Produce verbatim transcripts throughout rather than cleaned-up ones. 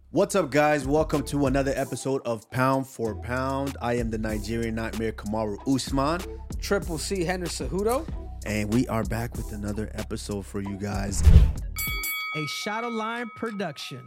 What's up, guys? Welcome to another episode of Pound for Pound. I am the Nigerian Nightmare Kamaru Usman. Triple C Henry Cejudo. And we are back with another episode for you guys. A Shadow Line production.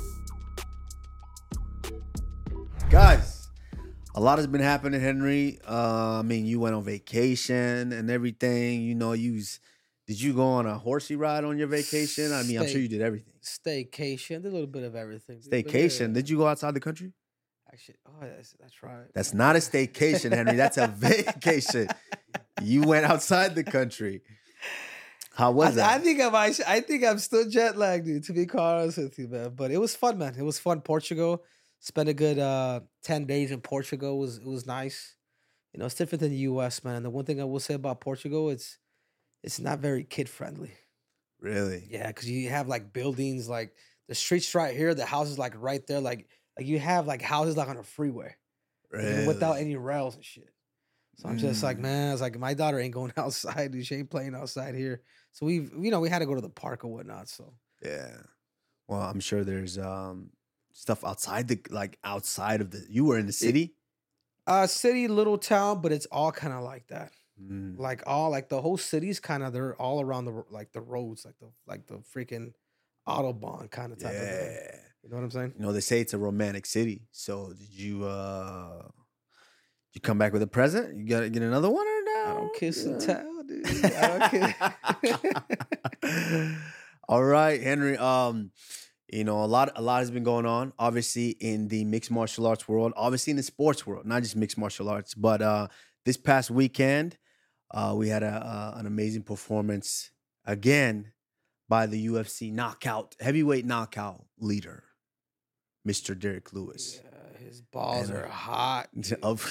Guys, a lot has been happening, Henry. Uh, I mean, you went on vacation and everything. You know, you was, did you go on a horsey ride on your vacation? I mean, I'm sure you did everything. Staycation, did a little bit of everything. Staycation. Yeah. Did you go outside the country? Actually, oh, that's, that's right. That's not a staycation, Henry. That's a vacation. You went outside the country. How was I, that? I think I'm I think I'm still jet lagged, dude, to be quite honest with you, man. But it was fun, man. It was fun. Portugal. Spent a good uh, ten days in Portugal. It was it was nice. You know, it's different than the U S, man. And the one thing I will say about Portugal, it's it's not very kid friendly. Really? Yeah, because you have like buildings, like the streets right here, the houses like right there, like like you have like houses like on a freeway, really? Without any rails and shit. So I'm mm. just like, man, I was like, my daughter ain't going outside, dude. She ain't playing outside here. So we've, you know, we had to go to the park or whatnot. So yeah, well, I'm sure there's um stuff outside the like outside of the. You were in the city, uh, city, little town, but it's all kind of like that. Mm. Like all like the whole city's kind of they're all around the like the roads, like the like the freaking Autobahn kind of type yeah. of thing. You know what I'm saying? You know, they say it's a romantic city. So did you uh you come back with a present? You gotta get another one or no? I don't kiss yeah. and tell, dude. I don't kiss. All right, Henry. Um, you know, a lot a lot has been going on, obviously, in the mixed martial arts world, obviously in the sports world, not just mixed martial arts, but uh this past weekend, uh, we had a, uh, an amazing performance again by the U F C knockout, heavyweight knockout leader, Mister Derrick Lewis. Yeah, his balls and, are hot. Of,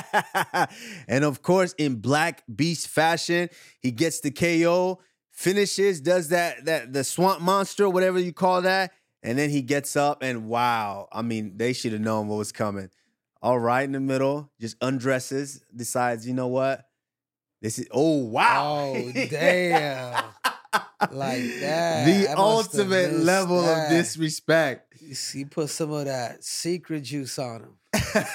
and of course, in Black Beast fashion, he gets the K O, finishes, does that, that the swamp monster, whatever you call that, and then he gets up and wow, I mean, they should have known what was coming. All right in the middle, just undresses, decides, you know what? This is, oh, wow. Oh, damn. Like that. The I ultimate level that. of disrespect. He put some of that secret juice on him.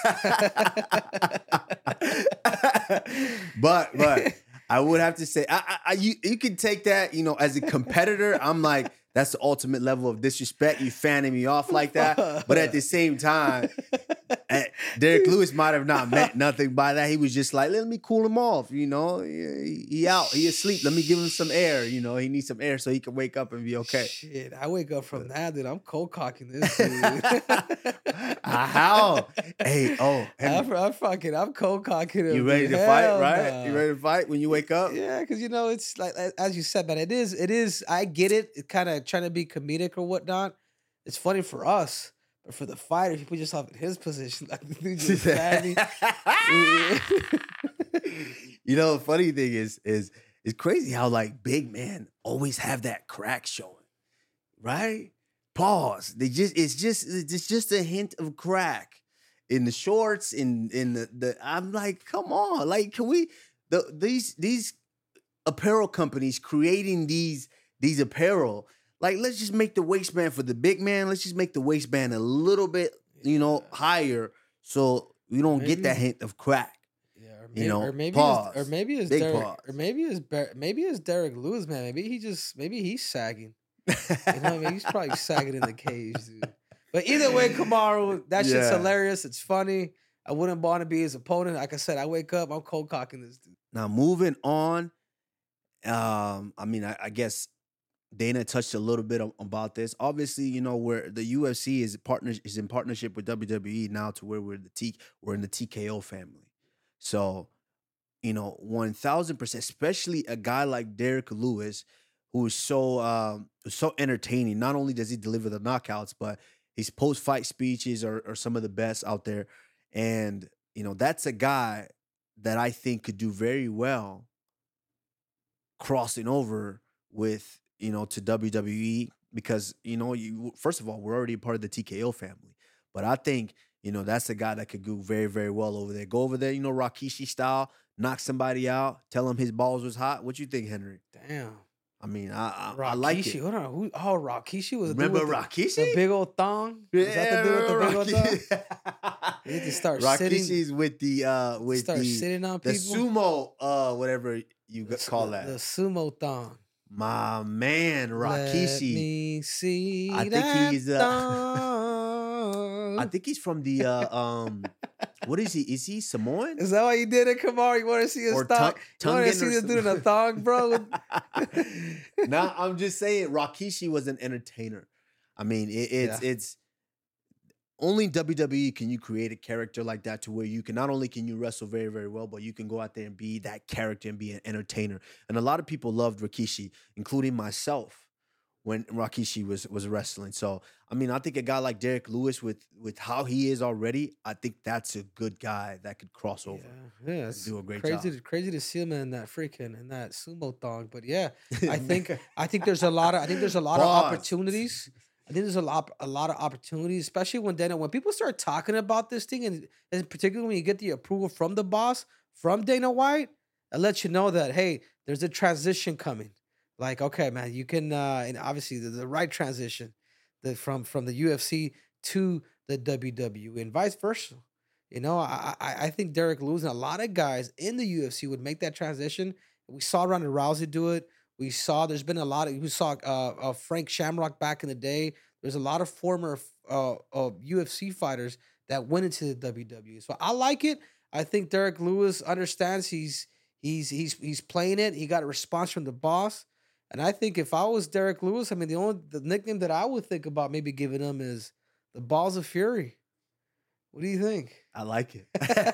but, but I would have to say, I, I, I, you, you can take that, you know, as a competitor, I'm like, that's the ultimate level of disrespect. You fanning me off like that. But at the same time, Derrick Lewis might have not meant nothing by that. He was just like, let me cool him off. You know, he, he out, he asleep. Let me give him some air. You know, he needs some air so he can wake up and be okay. Shit, I wake up from that, dude. I'm cold cocking this dude. How? Hey, oh. I'm, I'm fucking, I'm cold cocking him. You ready to Hell fight, right? nah. You ready to fight when you wake up? Yeah, because, you know, it's like, as you said, man, it is, it is, I get it. It kind of trying to be comedic or whatnot. It's funny for us. But for the fighter, if you put yourself in his position, like the dude just me. You know, the funny thing is, is it's crazy how like big men always have that crack showing, right? Pause. They just it's just it's just a hint of crack in the shorts, in in the the. I'm like, come on, like, can we the these these apparel companies creating these these apparel. Like, let's just make the waistband for the big man. Let's just make the waistband a little bit, you know, yeah. higher so we don't maybe, get that hint of crack. Yeah, or maybe, you know, or maybe pause. It's, or maybe it's big Derrick, pause. or maybe it's maybe it's Derrick Lewis, man. Maybe he just maybe he's sagging. You know what I mean? He's probably sagging in the cage, dude. But either way, Kamaru, that shit's yeah. hilarious. It's funny. I wouldn't want to be his opponent. Like I said, I wake up, I'm cold cocking this dude. Now moving on. Um, I mean, I, I guess. Dana touched a little bit about this. Obviously, you know, where the U F C is partner is in partnership with W W E now to where we're the T we're in the T K O family. So, you know, one thousand percent, especially a guy like Derrick Lewis, who is so um, so entertaining. Not only does he deliver the knockouts, but his post-fight speeches are, are some of the best out there. And, you know, that's a guy that I think could do very well crossing over with, you know, to W W E because, you know, you first of all, we're already part of the T K O family. But I think, you know, that's a guy that could do very, very well over there. Go over there, you know, Rikishi style, knock somebody out, tell him his balls was hot. What you think, Henry? Damn. I mean, I I, I like Rakishi, it. hold on. Who? Oh, Rakishi was the dude Remember with the, Rakishi? the big old thong. Was that the Yeah, dude with the big old thong? Rakishi. You need to start sitting, Rakishi's with the uh with start the sitting on the people. sumo uh whatever you The, g- s- call the, the that. sumo thong. My man, Let Rakishi. me see I think that he's uh I thong. think he's from the uh um what is he? Is he Samoan Is that why you did it, Kamar? You want to see his or thong? Tung- You want to Tongan see or this dude in a something? thong, bro? Nah, I'm just saying Rakishi was an entertainer. I mean, it, it's Yeah. it's only in W W E can you create a character like that to where you can not only can you wrestle very very well, but you can go out there and be that character and be an entertainer. And a lot of people loved Rikishi, including myself, when Rikishi was was wrestling. So I mean, I think a guy like Derek Lewis with with how he is already, I think that's a good guy that could cross Yeah, over yeah, and it's do a great crazy, job. to, crazy to see him in that freaking in that sumo thong. But yeah, I think I think there's a lot of I think there's a lot of Pause. opportunities. I think there's a lot a lot of opportunities, especially when Dana when people start talking about this thing, and, and particularly when you get the approval from the boss, from Dana White, it lets you know that hey, there's a transition coming. Like, okay, man, you can uh and obviously the, the right transition, the from from the U F C to the W W E and vice versa. You know, I I, I think Derek Lewis and a lot of guys in the U F C would make that transition. We saw Ronda Rousey do it. We saw there's been a lot of we saw uh, uh Frank Shamrock back in the day. There's a lot of former uh, uh U F C fighters that went into the W W E. So I like it. I think Derek Lewis understands he's he's he's he's playing it. He got a response from the boss. And I think if I was Derek Lewis, I mean the only the nickname that I would think about maybe giving him is the Balls of Fury. What do you think? I like it.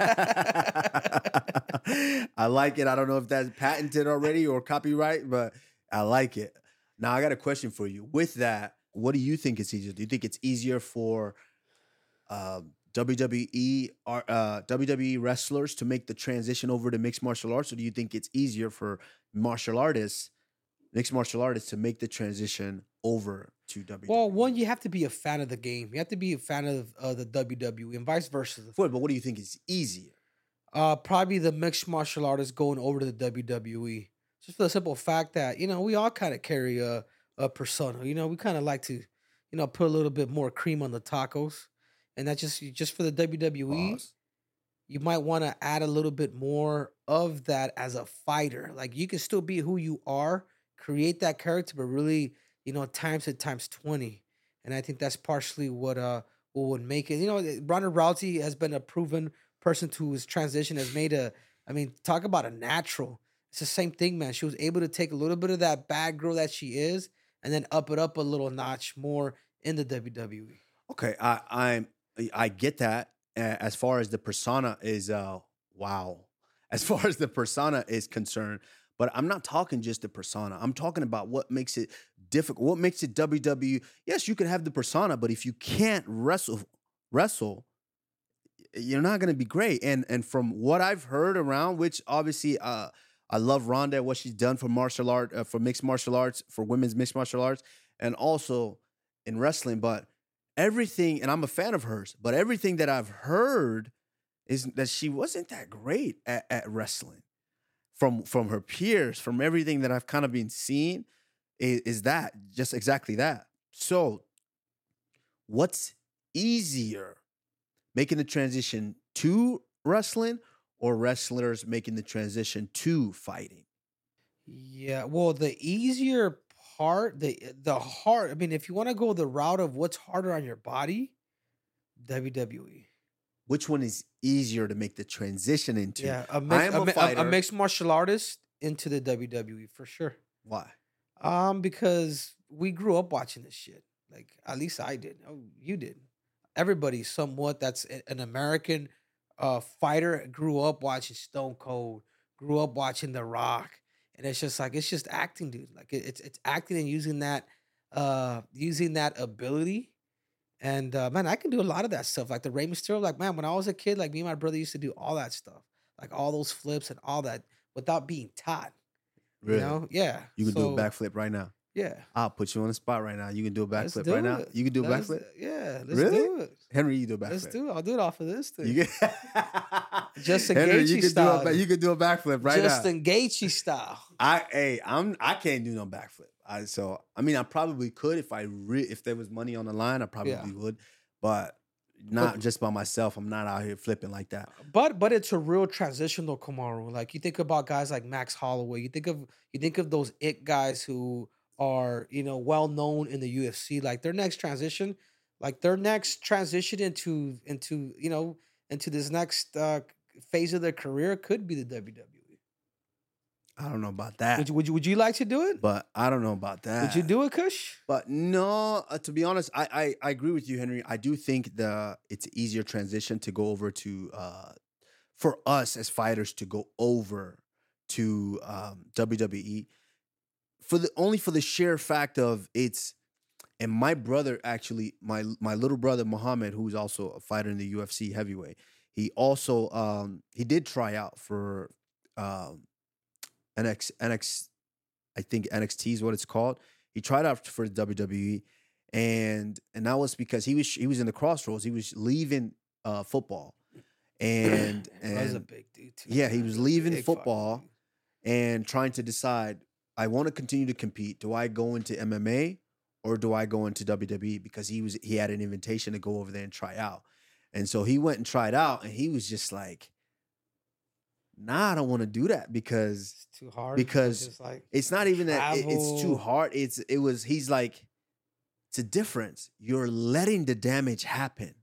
I like it. I don't know if that's patented already or copyright, but I like it. Now I got a question for you. With that, what do you think is easier? Do you think it's easier for uh, W W E or uh, W W E wrestlers to make the transition over to mixed martial arts, or do you think it's easier for martial artists, mixed martial artists, to make the transition over to W W E? Well, one, you have to be a fan of the game. You have to be a fan of uh, the W W E and vice versa. But what do you think is easier? Uh, probably the mixed martial artists going over to the W W E. Just for the simple fact that, you know, we all kind of carry a, a persona. You know, we kind of like to, you know, put a little bit more cream on the tacos. And that's just just for the W W E. Pause. You might want to add a little bit more of that as a fighter. Like you can still be who you are, create that character, but really, you know, times it times twenty. And I think that's partially what uh what would make it. You know, eh, Ronda Rousey has been a proven person to his transition, has made a I mean, talk about a natural. It's the same thing, man. She was able to take a little bit of that bad girl that she is and then up it up a little notch more in the W W E. Okay, I I'm I get that. uh, As far as the persona is, uh, wow. As far as the persona is concerned, but I'm not talking just the persona. I'm talking about what makes it difficult. What makes it W W E? Yes, you can have the persona, but if you can't wrestle, wrestle, you're not going to be great. And and from what I've heard around, which obviously, uh, I love Ronda, what she's done for martial art, uh, for mixed martial arts, for women's mixed martial arts, and also in wrestling. But everything, and I'm a fan of hers, but everything that I've heard is that she wasn't that great at, at wrestling. From from her peers, from everything that I've kind of been seeing, is, is that just exactly that. So, what's easier, making the transition to wrestling or wrestlers making the transition to fighting? Yeah, well, the easier part, the the hard. I mean, if you want to go the route of what's harder on your body, W W E. Which one is easier to make the transition into? Yeah, a I mix, am a, a mi- a, a fighter. mixed martial artist into the W W E for sure. Why? Um, because we grew up watching this shit. Like at least I did. Oh, you did. Everybody somewhat that's a- an American uh fighter grew up watching Stone Cold, grew up watching The Rock, and it's just like it's just acting, dude. Like it- it's it's acting and using that uh using that ability. And uh, man, I can do a lot of that stuff. Like the Rey Mysterio, like man, when I was a kid, like me and my brother used to do all that stuff, like all those flips and all that without being taught. You Really? know, yeah. You can do a So backflip right now. Yeah. I'll put you on the spot right now. You can do a Let's backflip do right now. it. You can do a Let's backflip. yeah, let's Really, do it. Henry? You do a Let's backflip. do it. I'll do it off of this thing. You can, Justin Henry, you Gaethje can do a style. ba- you can do a backflip right now. Justin Gaethje style. I hey, I'm I can't do no backflip. I so I mean I probably could if I re, if there was money on the line, I probably Yeah. would, but not But- just by myself. I'm not out here flipping like that. But but it's a real transition though, Kamaru. Like you think about guys like Max Holloway. You think of you think of those it guys who are, you know, well known in the U F C. Like their next transition, like their next transition into into, you know, into this next uh phase of their career could be the W W E. I don't know about that, Would you would you would you like to do it? but I don't know about that. Would you do it, Kush? But no, uh, to be honest, I, I I agree with you, Henry. I do think the it's easier transition to go over to uh for us as fighters to go over to um, W W E for the only for the sheer fact of it's and my brother actually my my little brother Muhammad, who's also a fighter in the U F C heavyweight, he also um he did try out for um N X N X I think N X T is what it's called. He tried out for the W W E, and and that was because he was he was in the crossroads. He was leaving uh, football, and That was a and big dude too. yeah, he man. was leaving Big fucking football dude. and trying to decide. I want to continue to compete. Do I go into M M A or do I go into W W E? Because he was he had an invitation to go over there and try out, and so he went and tried out, and he was just like, "Nah, I don't want to do that because." It's too hard because it's like It's not even that it- it's too travel. hard. It's it was he's like, it's a difference. You're letting the damage happen,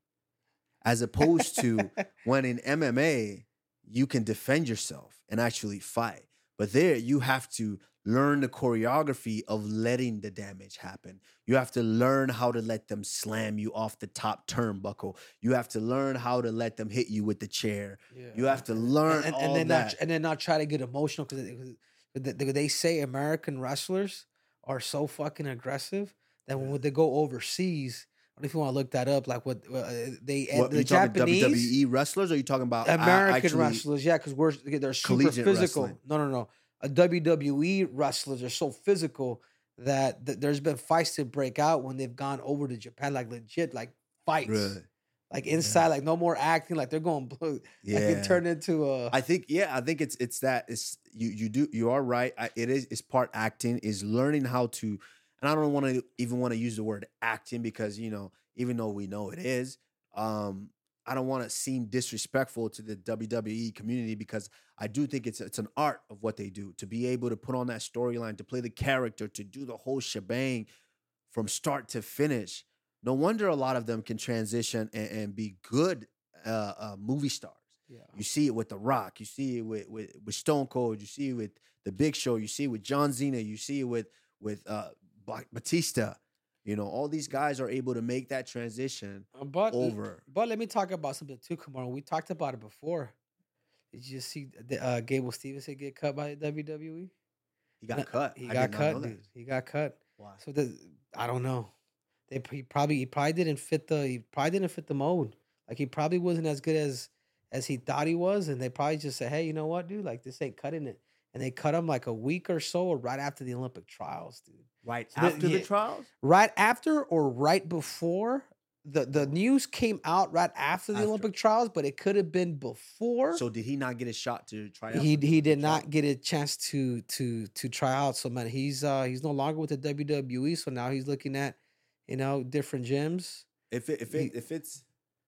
as opposed to when in M M A you can defend yourself and actually fight. But there you have to learn the choreography of letting the damage happen. You have to learn how to let them slam you off the top turnbuckle. You have to learn how to let them hit you with the chair. Yeah. You have to And- learn and, all and then that. not and then not try to get emotional because they, they, they say American wrestlers are so fucking aggressive that when Yeah. they go overseas, I don't know if you want to look that up. Like what uh, they What, the you talking Japanese W W E wrestlers, or are you talking about a- American actually, wrestlers, yeah, because we're they're super collegiate physical. wrestling? No, no, no. A W W E wrestlers are so physical that th- there's been fights that break out when they've gone over to Japan, like legit, like fights, Really? like inside, like no more acting, like they're going blue, like Yeah. it turned into a. I think yeah, I think it's it's that it's you you do you are right. I, it is it's part acting, is learning how to, and I don't want to even want to use the word acting because you know even though we know it is, um, I don't want to seem disrespectful to the W W E community because I do think it's it's an art of what they do to be able to put on that storyline, to play the character, to do the whole shebang from start to finish. No wonder a lot of them can transition and, and be good uh, uh, movie stars. Yeah. You see it with The Rock. You see it with, with with Stone Cold. You see it with The Big Show. You see it with John Cena. You see it with with uh, Ba- Batista. You know, all these guys are able to make that transition Uh, But over. but let me talk about something too, Kamar. We talked about it before. Did you see the, uh, Gable Stevenson get cut by the W W E? He got No, cut. He I got did not know cut, that. dude. He got cut. Why? So the I don't know. They he probably he probably didn't fit the he probably didn't fit the mold. Like he probably wasn't as good as as he thought he was, and they probably just said, "Hey, you know what, dude? Like this ain't cutting it." And they cut him like a week or so, or right after the Olympic trials, dude. Right So the- after the yeah, trials? right after or right before the the news came out right after the After. Olympic trials, but it could have been before. So did he not get a shot to try out? he for the he did Olympic not trials? get a chance to to to try out. So man, he's uh he's no longer with the W W E. So now he's looking at, you know, different gyms. If it, if he- it, if it's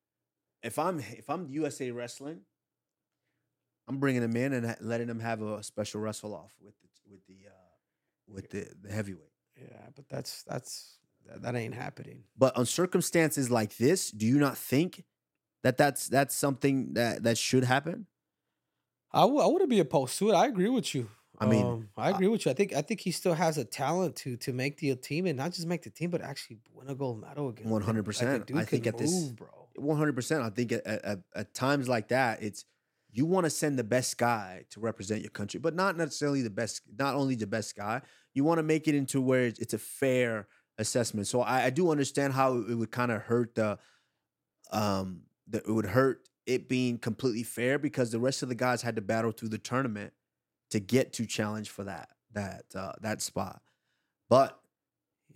if I'm if I'm U S A Wrestling, I'm bringing him in and ha- letting him have a special wrestle off with the with the uh, with the, the heavyweight. Yeah, but that's that's that, that ain't happening. But on circumstances like this, do you not think that that's that's something that that should happen? I w- I wouldn't be opposed to it. I agree with you. I mean, Um, I agree with you. I think I think he still has a talent to to make the team and not just make the team, but actually win a gold medal again. one hundred percent. I think at this bro. one hundred percent. I think at, at, at times like that, it's you want to send the best guy to represent your country, but not necessarily the best, not only the best guy. You want to make it into where it's, it's a fair assessment. So I, I do understand how it would kind of hurt the, um, the, it would hurt it being completely fair because the rest of the guys had to battle through the tournament to get to challenge for that that uh, that spot. But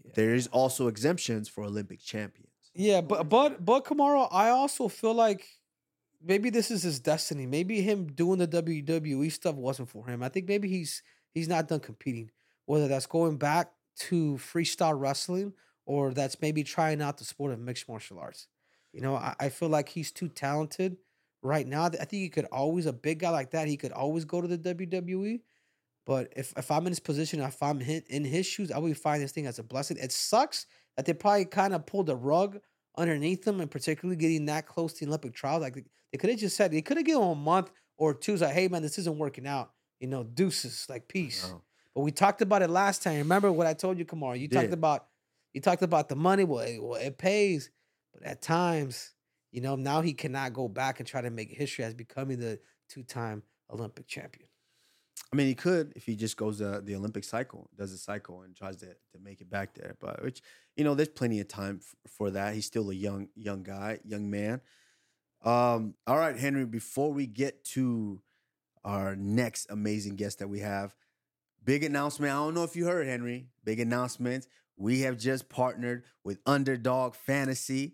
There is also exemptions for Olympic champions. Yeah, but but but Kamara, I also feel like maybe this is his destiny. Maybe him doing the W W E stuff wasn't for him. I think maybe he's he's not done competing. Whether that's going back to freestyle wrestling or that's maybe trying out the sport of mixed martial arts. You know, I, I feel like he's too talented right now. I think he could always, a big guy like that, he could always go to the W W E. But if, if I'm in his position, if I'm in, in his shoes, I would find this thing as a blessing. It sucks that they probably kind of pulled the rug underneath them, and particularly getting that close to the Olympic trials. Like they, they could have just said, they could have given him a month or two. It's like, hey man, this isn't working out. You know, deuces, like peace. But we talked about it last time. Remember what I told you, Kamar? You Did. talked about you talked about the money. Well it, well, it pays, but at times, you know, now he cannot go back and try to make history as becoming the two-time Olympic champion. I mean, he could if he just goes uh, the Olympic cycle, does the cycle, and tries to, to make it back there. But which, you know, there's plenty of time f- for that. He's still a young young guy, young man. Um, all right, Henry. Before we get to our next amazing guest that we have, big announcement. I don't know if you heard, Henry. Big announcement. We have just partnered with Underdog Fantasy.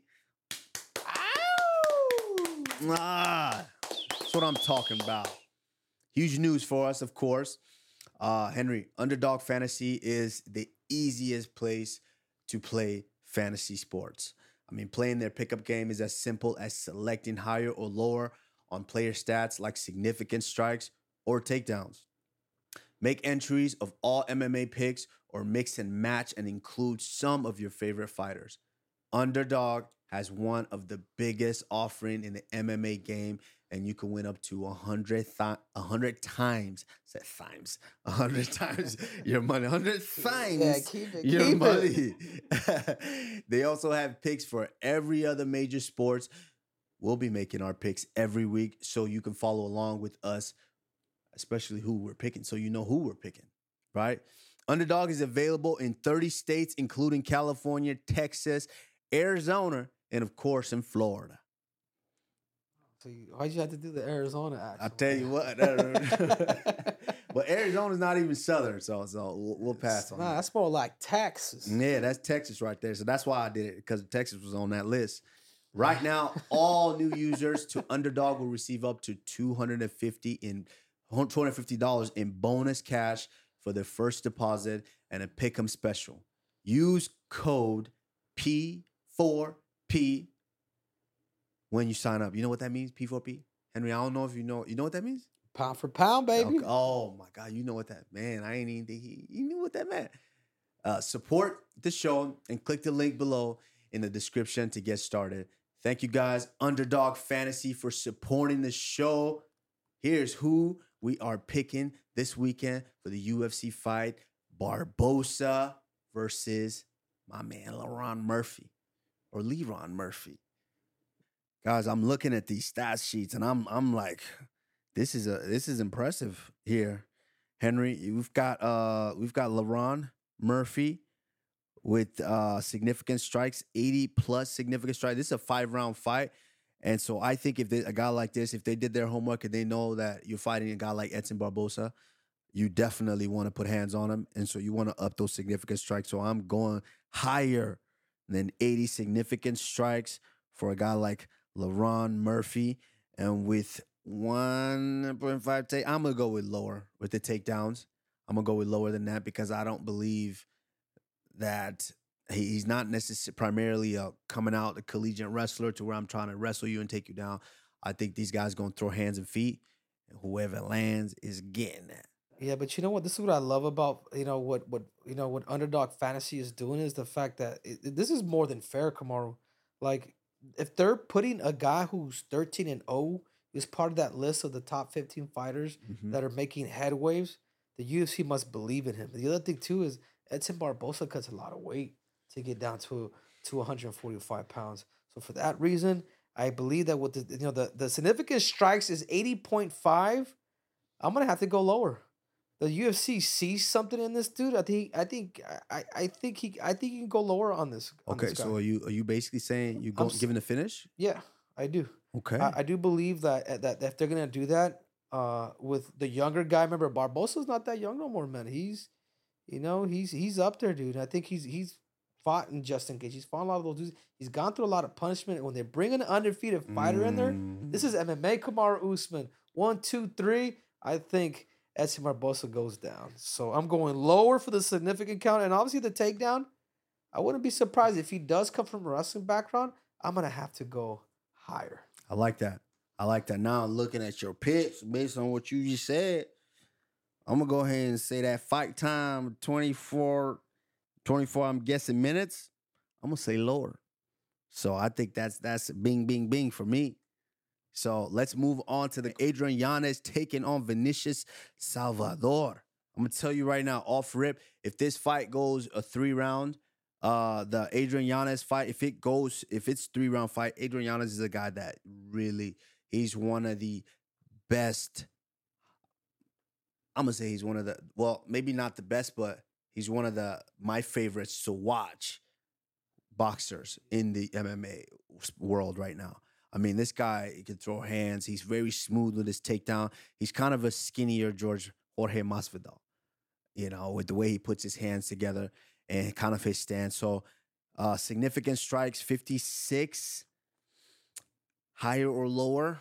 Ah, that's what I'm talking about. Huge news for us, of course. Uh, Henry, Underdog Fantasy is the easiest place to play fantasy sports. I mean, playing their pickup game is as simple as selecting higher or lower on player stats like significant strikes or takedowns. Make entries of all M M A picks or mix and match and include some of your favorite fighters. Underdog has one of the biggest offering in the M M A game, and you can win up to one hundred, th- one hundred times, said times, one hundred times your money, one hundred times Yeah, keep it, your keep money. They also have picks for every other major sports. We'll be making our picks every week so you can follow along with us, especially who we're picking, so you know who we're picking, right? Underdog is available in thirty states, including California, Texas, Arizona, and of course in Florida. So you, why'd you have to do the Arizona accent? I tell you what, but Arizona's not even southern, so so we'll, we'll pass on Nah, that. that's more like Texas. Yeah, that's Texas right there. So that's why I did it, because Texas was on that list. Right now, all new users to Underdog will receive up to two hundred fifty in two hundred fifty dollars in bonus cash for their first deposit and a pick'em special. Use code P four P when you sign up. You know what that means? P four P? Henry, I don't know if you know. You know what that means? Pound for pound, baby. Okay. Oh my God, you know what that man? I ain't even think he, he knew what that meant. Uh, support the show and click the link below in the description to get started. Thank you guys, Underdog Fantasy, for supporting the show. Here's who we are picking this weekend for the U F C fight: Barbosa versus my man Leron Murphy or Leron Murphy. Guys, I'm looking at these stat sheets and I'm I'm like, this is a this is impressive here, Henry. We've got uh we've got Leron Murphy with uh significant strikes, eighty plus significant strikes. This is a five round fight. And so I think if they, a guy like this, if they did their homework and they know that you're fighting a guy like Edson Barbosa, you definitely want to put hands on him. And so you want to up those significant strikes. So I'm going higher than eighty significant strikes for a guy like Leron Murphy. And with one point five take, I'm going to go with lower with the takedowns. I'm going to go with lower than that because I don't believe that he, he's not necessarily primarily a coming out a collegiate wrestler to where I'm trying to wrestle you and take you down. I think these guys going to throw hands and feet, and whoever lands is getting that. Yeah, but you know what? This is what I love about you know what what you know what Underdog Fantasy is doing is the fact that it, it- this is more than fair, Kamaru. Like if they're putting a guy who's thirteen and oh is part of that list of the top fifteen fighters Mhm. that are making headwaves, the U F C must believe in him. The other thing too is Edson Barbosa cuts a lot of weight to get down to to one hundred forty-five pounds. So for that reason, I believe that with the you know the, the significant strikes is eighty point five. I'm gonna have to go lower. The U F C sees something in this dude. I think I think I, I think he I think he can go lower on this. On Okay, this guy. so are you are you basically saying you I'm go s- giving a finish? Yeah, I do. Okay. I, I do believe that uh, that if they're gonna do that, uh, with the younger guy, remember Barbosa's not that young no more, man. He's, you know, he's he's up there, dude. I think he's he's fought in Justin Gage. He's fought a lot of those dudes. He's gone through a lot of punishment. And when they bring an undefeated fighter in there, this is Mm. M M A Kamaru Usman. One, two, three. I think Edson Barbosa goes down. So I'm going lower for the significant count. And obviously the takedown, I wouldn't be surprised if he does come from a wrestling background. I'm going to have to go higher. I like that. I like that. Now looking at your picks based on what you just said, I'm gonna go ahead and say that fight time twenty-four, twenty-four, I'm guessing minutes. I'm gonna say lower. So I think that's that's bing, bing, bing for me. So let's move on to the Adrian Yanez taking on Vinicius Salvador. I'm gonna tell you right now, off rip, if this fight goes a three round, uh, the Adrian Yanez fight, if it goes, if it's three round fight, Adrian Yanez is a guy that really, he's one of the best. I'm gonna say he's one of the, well, maybe not the best, but he's one of the my favorites to watch boxers in the M M A world right now. I mean, this guy, he can throw hands. He's very smooth with his takedown. He's kind of a skinnier George Jorge Masvidal, you know, with the way he puts his hands together and kind of his stance. So uh, significant strikes, fifty-six, higher or lower.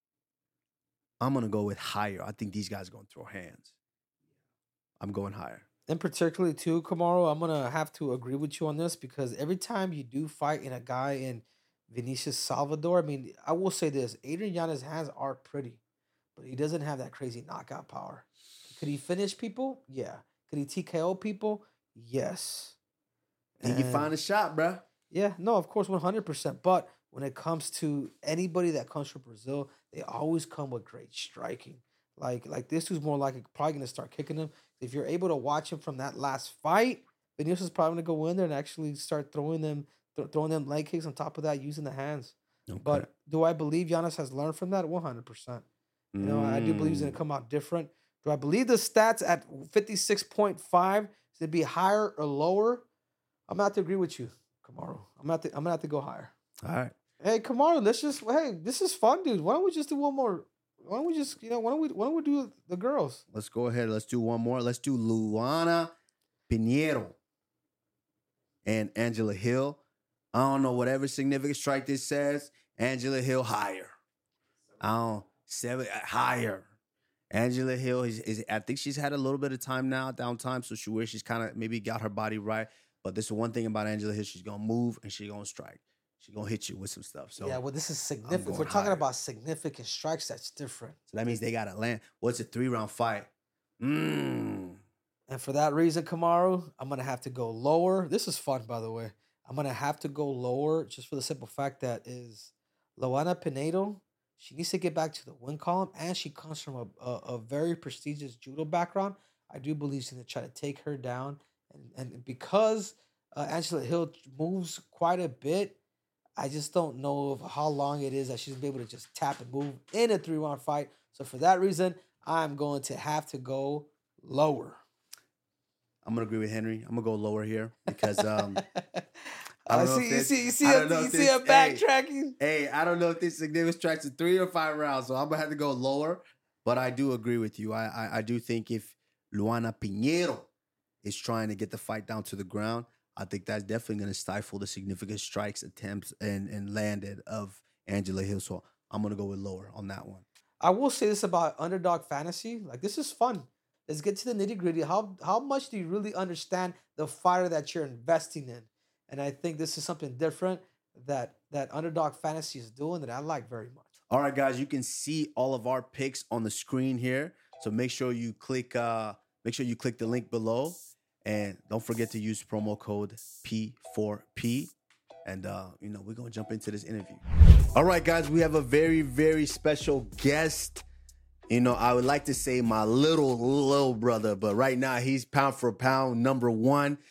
I'm going to go with higher. I think these guys are going to throw hands. I'm going higher. And particularly too, Kamaru, I'm gonna have to agree with you on this because every time you do fight in a guy in Vinicius Salvador, I mean, I will say this: Adrian Yanez's hands are pretty, but he doesn't have that crazy knockout power. Could he finish people? Yeah. Could he T K O people? Yes. He can And- find a shot, bruh. Yeah, no, of course, one hundred percent. But when it comes to anybody that comes from Brazil, they always come with great striking. Like, like this who's more likely probably going to start kicking him. If you're able to watch him from that last fight, Vinicius is probably going to go in there and actually start throwing them, th- throwing them leg kicks on top of that, using the hands. Okay. But do I believe Giannis has learned from that? one hundred percent. You know, I do believe he's going to Mm. come out different. Do I believe the stats at fifty-six point five is to be higher or lower? I'm going to have to agree with you, Kamaru. I'm going to I'm gonna have to go higher. All right. Hey, Kamaru, let's just, hey, this is fun, dude. Why don't we just do one more? Why don't we just, you know, why don't we, why don't we do the girls? Let's go ahead. Let's do one more. Let's do Luana Pinheiro and Angela Hill. I don't know whatever significant strike this says. Angela Hill higher. I don't seven uh, higher. Angela Hill is, is I think she's had a little bit of time now, downtime, so she where she's kind of maybe got her body right. But this is one thing about Angela Hill: she's gonna move and she's gonna strike. She's gonna hit you with some stuff. So yeah, well, this is significant. going We're talking higher. about significant strikes. That's different. So that means they got to land. What's a three round fight? Mmm. And for that reason, Kamaru, I'm going to have to go lower. This is fun, by the way. I'm going to have to go lower just for the simple fact that is Luana Pinheiro, she needs to get back to the win column, and she comes from a, a, a very prestigious judo background. I do believe she's going to try to take her down. And, and because uh, Angela Hill moves quite a bit, I just don't know of how long it is that she's going to be able to just tap and move in a three-round fight. So for that reason, I'm going to have to go lower. I'm gonna agree with Henry. I'm gonna go lower here because um, I I don't know see, if you this- see, you see, I him, don't know you if see this- him backtracking. hey, I don't know if this significant strikes a three or five rounds, so I'm gonna have to go lower. But I do agree with you. I I, I do think if Luana Pinheiro is trying to get the fight down to the ground, I think that's definitely gonna stifle the significant strikes attempts and and landed of Angela Hill. So I'm gonna go with lower on that one. I will say this about underdog fantasy. Like, this is fun. Let's get to the nitty gritty. How how much do you really understand the fighter that you're investing in? And I think this is something different that that underdog fantasy is doing that I like very much. All right, guys, you can see all of our picks on the screen here. So make sure you click uh make sure you click the link below, and don't forget to use promo code P four P. And uh, you know, we're gonna jump into this interview. All right, guys, we have a very, very special guest. You know, I would like to say my little little brother, but right now he's pound for pound number one.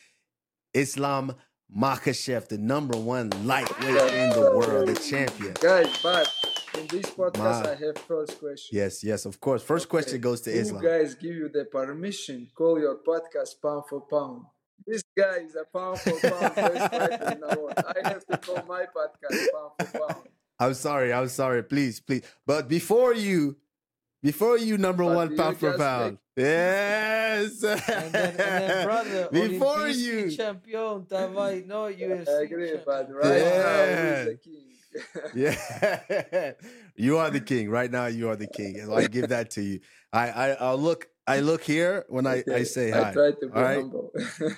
Islam Makhachev, the number one lightweight in the world, the champion. Guys, but in this podcast, Ma- I have first question. Yes, yes, of course. First question Okay. goes to Who Islam. guys give you the permission? Call your podcast pound for pound. This guy is a pound for pound best fighter in the world. I have to call my podcast pound for pound. I'm sorry, I'm sorry. Please, please. But before you, before you, number But one you pound for just pound. Yes. And then, and then, brother, Before Olimpijski you. champion, давай, no U F I C agree, but champion. right now, who is Yeah. the king? Yeah. You are the king. Right now, you are the king. And I give that to you. I, I I'll look I look here when I, I Okay, say I hi. try to be All right. humble.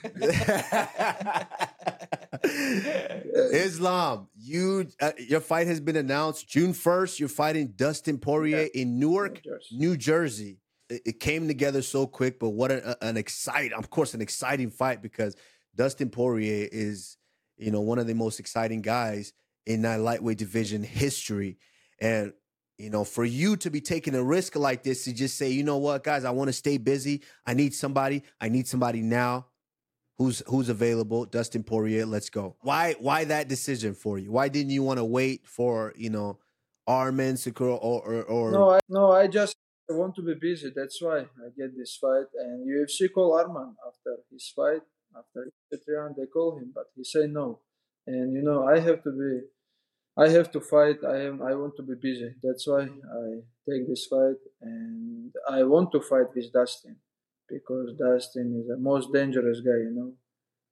Islam, you uh, your fight has been announced June first. You're fighting Dustin Poirier in Newark, New Jersey. New Jersey. It, it came together so quick, but what a, an exciting, of course, an exciting fight because Dustin Poirier is, you know, one of the most exciting guys in that lightweight division history. And, you know, for you to be taking a risk like this to just say, you know what, guys, I want to stay busy. I need somebody. I need somebody now. Who's who's available? Dustin Poirier. Let's go. Why why that decision for you? Why didn't you want to wait for, you know, Arman Sakura or or, or No, I no, I just want to be busy. That's why I get this fight. And U F C call Arman after his fight, after the round, they call him, but he say no. And you know, I have to be, I have to fight. I am, I want to be busy. That's why I take this fight, and I want to fight with Dustin because Dustin is the most dangerous guy, you know.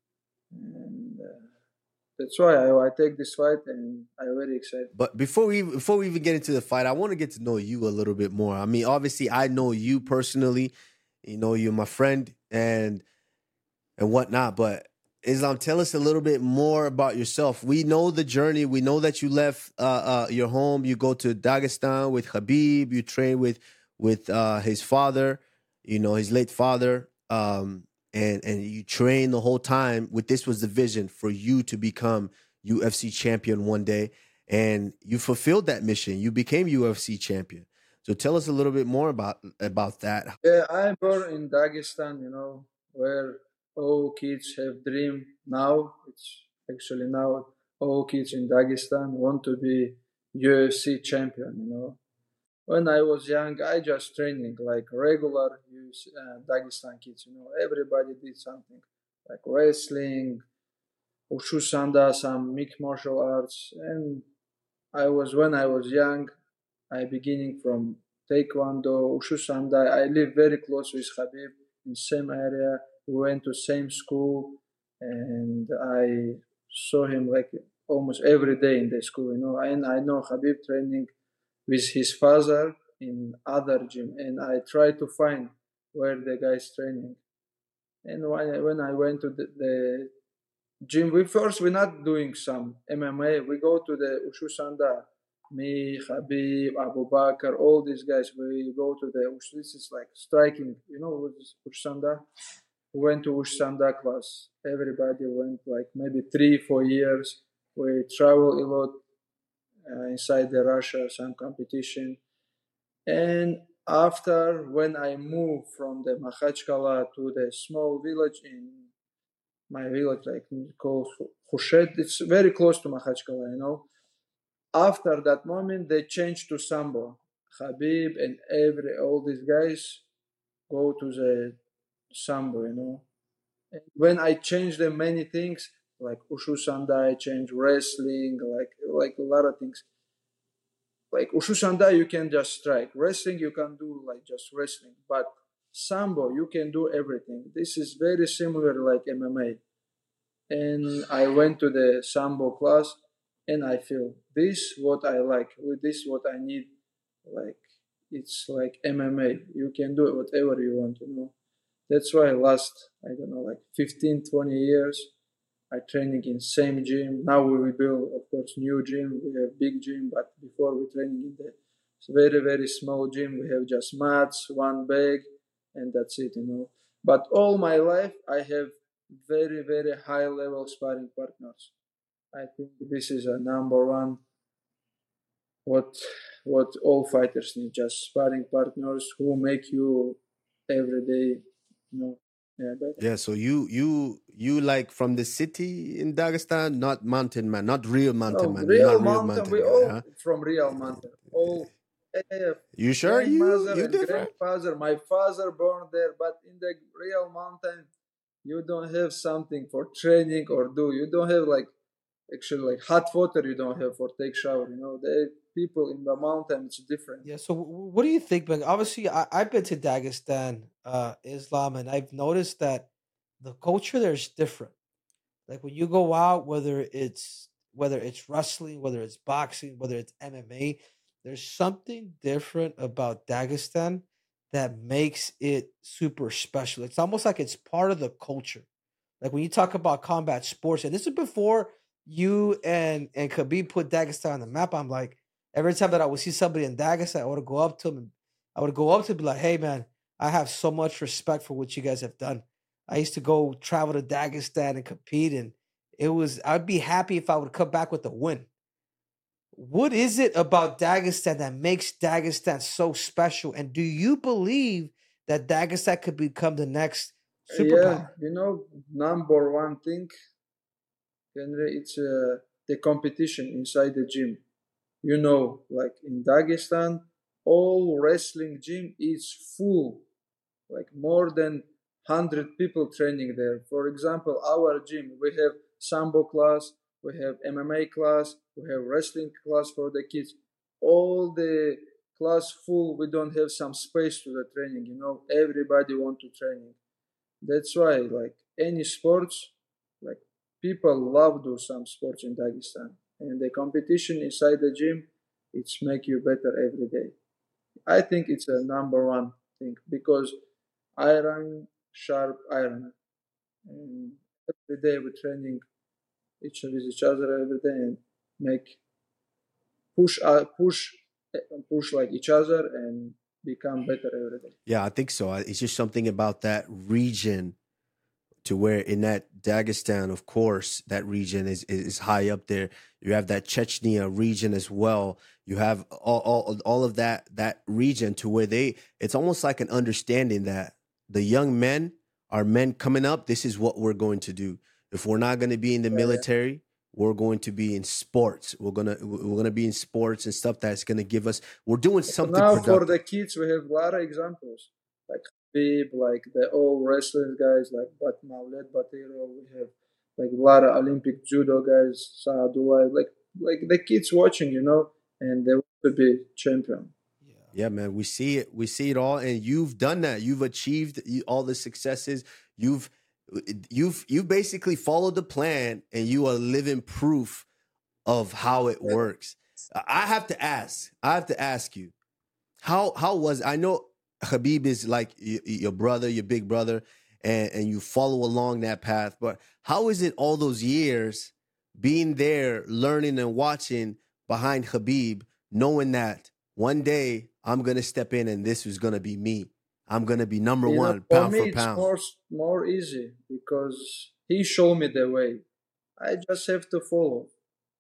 And uh, that's why I, I take this fight, and I'm very excited. But before we before we even get into the fight, I want to get to know you a little bit more. I mean, obviously, I know you personally. You know, you're my friend and and whatnot. But Islam, tell us a little bit more about yourself. We know the journey. We know that you left uh, uh, your home. You go to Dagestan with Khabib. You train with with uh, his father. You know, his late father. Um, and and you train the whole time with this was the vision for you to become U F C champion one day, and you fulfilled that mission. You became U F C champion. So tell us a little bit more about about that. Yeah, I'm born in Dagestan, you know, where all kids have dream now. It's actually now all kids in Dagestan want to be U F C champion, you know. When I was young, I just training like regular U F C, uh, Dagestan kids, you know. Everybody did something like wrestling, Wushu Sanda, some mixed martial arts. And I was, when I was young, I beginning from Taekwondo, Wushu Sanda. I live very close with Khabib in same area. We went to same school, and I saw him like almost every day in the school, you know. And I know Khabib training with his father in other gym, and I try to find where the guy's training. And when I, when I went to the, the gym, we first we're not doing some M M A. We go to the Ushu Sanda, me, Habib, Abu Bakr, all these guys. We go to the Ushu. This is like striking, you know, what is Ushu Sanda. We went to Ushu Sanda class. Everybody went like maybe three, four years. We travel a lot uh, inside the Russia, some competition. And after when I moved from the Makhachkala to the small village in my village, like called Khushet, it's very close to Makhachkala, you know. After that moment, they changed to Sambo. Habib and every all these guys go to the Sambo, you know. And when I changed the many things, like Ushu Sanda, I changed wrestling, like like a lot of things. Like Ushu Sanda, you can just strike. Wrestling, you can do like just wrestling. But Sambo, you can do everything. This is very similar like M M A. And I went to the Sambo class, and I feel this what I like. With this what I need. Like it's like M M A. You can do whatever you want, you know. That's why last, I don't know, like fifteen, twenty years, I training in same gym. Now we rebuild, of course, new gym. We have big gym, but before we training in the very, very small gym. We have just mats, one bag, and that's it, you know. But all my life, I have very, very high level sparring partners. I think this is a number one what what all fighters need, just sparring partners who make you every day, you know, yeah, better. Yeah, so you you you like from the city in Dagestan, not mountain man, not real mountain Oh, man. You're real not real mountain. mountain We guy, all huh? from real mountain. All eh, You sure you grandmother you and different? grandfather. My father born there, but in the real mountain, you don't have something for training or do. You don't have like Actually, like hot water you don't have for take shower. You know, the people in the mountain it's different. Yeah. So, wh- what do you think, man? Obviously, I, I've been to Dagestan, uh, Islam, and I've noticed that the culture there is different. Like when you go out, whether it's whether it's wrestling, whether it's boxing, whether it's M M A, there's something different about Dagestan that makes it super special. It's almost like it's part of the culture. Like when you talk about combat sports, and this is before you and and Khabib put Dagestan on the map. I'm like, every time that I would see somebody in Dagestan, I would go up to him and I would go up to him and be like, "Hey, man, I have so much respect for what you guys have done. I used to go travel to Dagestan and compete, and it was I'd be happy if I would come back with a win." What is it about Dagestan that makes Dagestan so special? And do you believe that Dagestan could become the next Yeah, superpower? you know, number one thing, Henry, it's uh, the competition inside the gym. You know, like in Dagestan, all wrestling gym is full, like more than one hundred people training there. For example, our gym, we have sambo class, we have M M A class, we have wrestling class for the kids. All the class full, we don't have some space to the training, you know, everybody want to training. That's why, like any sports, like people love do some sports in Dagestan, and the competition inside the gym, it's make you better every day. I think it's a number one thing because iron sharp iron, and every day we training each with each other every day and make push uh, push push like each other and become better every day. Yeah, I think so. I- It's just something about that region to where in that Dagestan, of course, that region is is high up there. You have that Chechnya region as well. You have all all, all of that that region to where they it's almost like an understanding that the young men are men coming up. This is what we're going to do. If we're not going to be in the Yeah, military, we're going to be in sports. We're gonna we're gonna be in sports and stuff that's gonna give us. We're doing something now for productive. the kids, we have a lot of examples like Habib, like the old wrestling guys like Bat Maulet Batiro. We have like a lot of Olympic judo guys, Saadullah, like like the kids watching, you know, and they want to be champion. Yeah. Yeah, man, we see it. We see it all, and you've done that. You've achieved y- all the successes. You've you've you basically followed the plan, and you are living proof of how it works. I I have to ask. I have to ask you how how was I know Habib is like y- y- your brother, your big brother, and and you follow along that path. But how is it all those years being there, learning and watching behind Habib, knowing that one day I'm gonna step in and this is gonna be me. I'm gonna be number You know, one, for pound me, for it's pound. more more easy because he showed me the way. I just have to follow,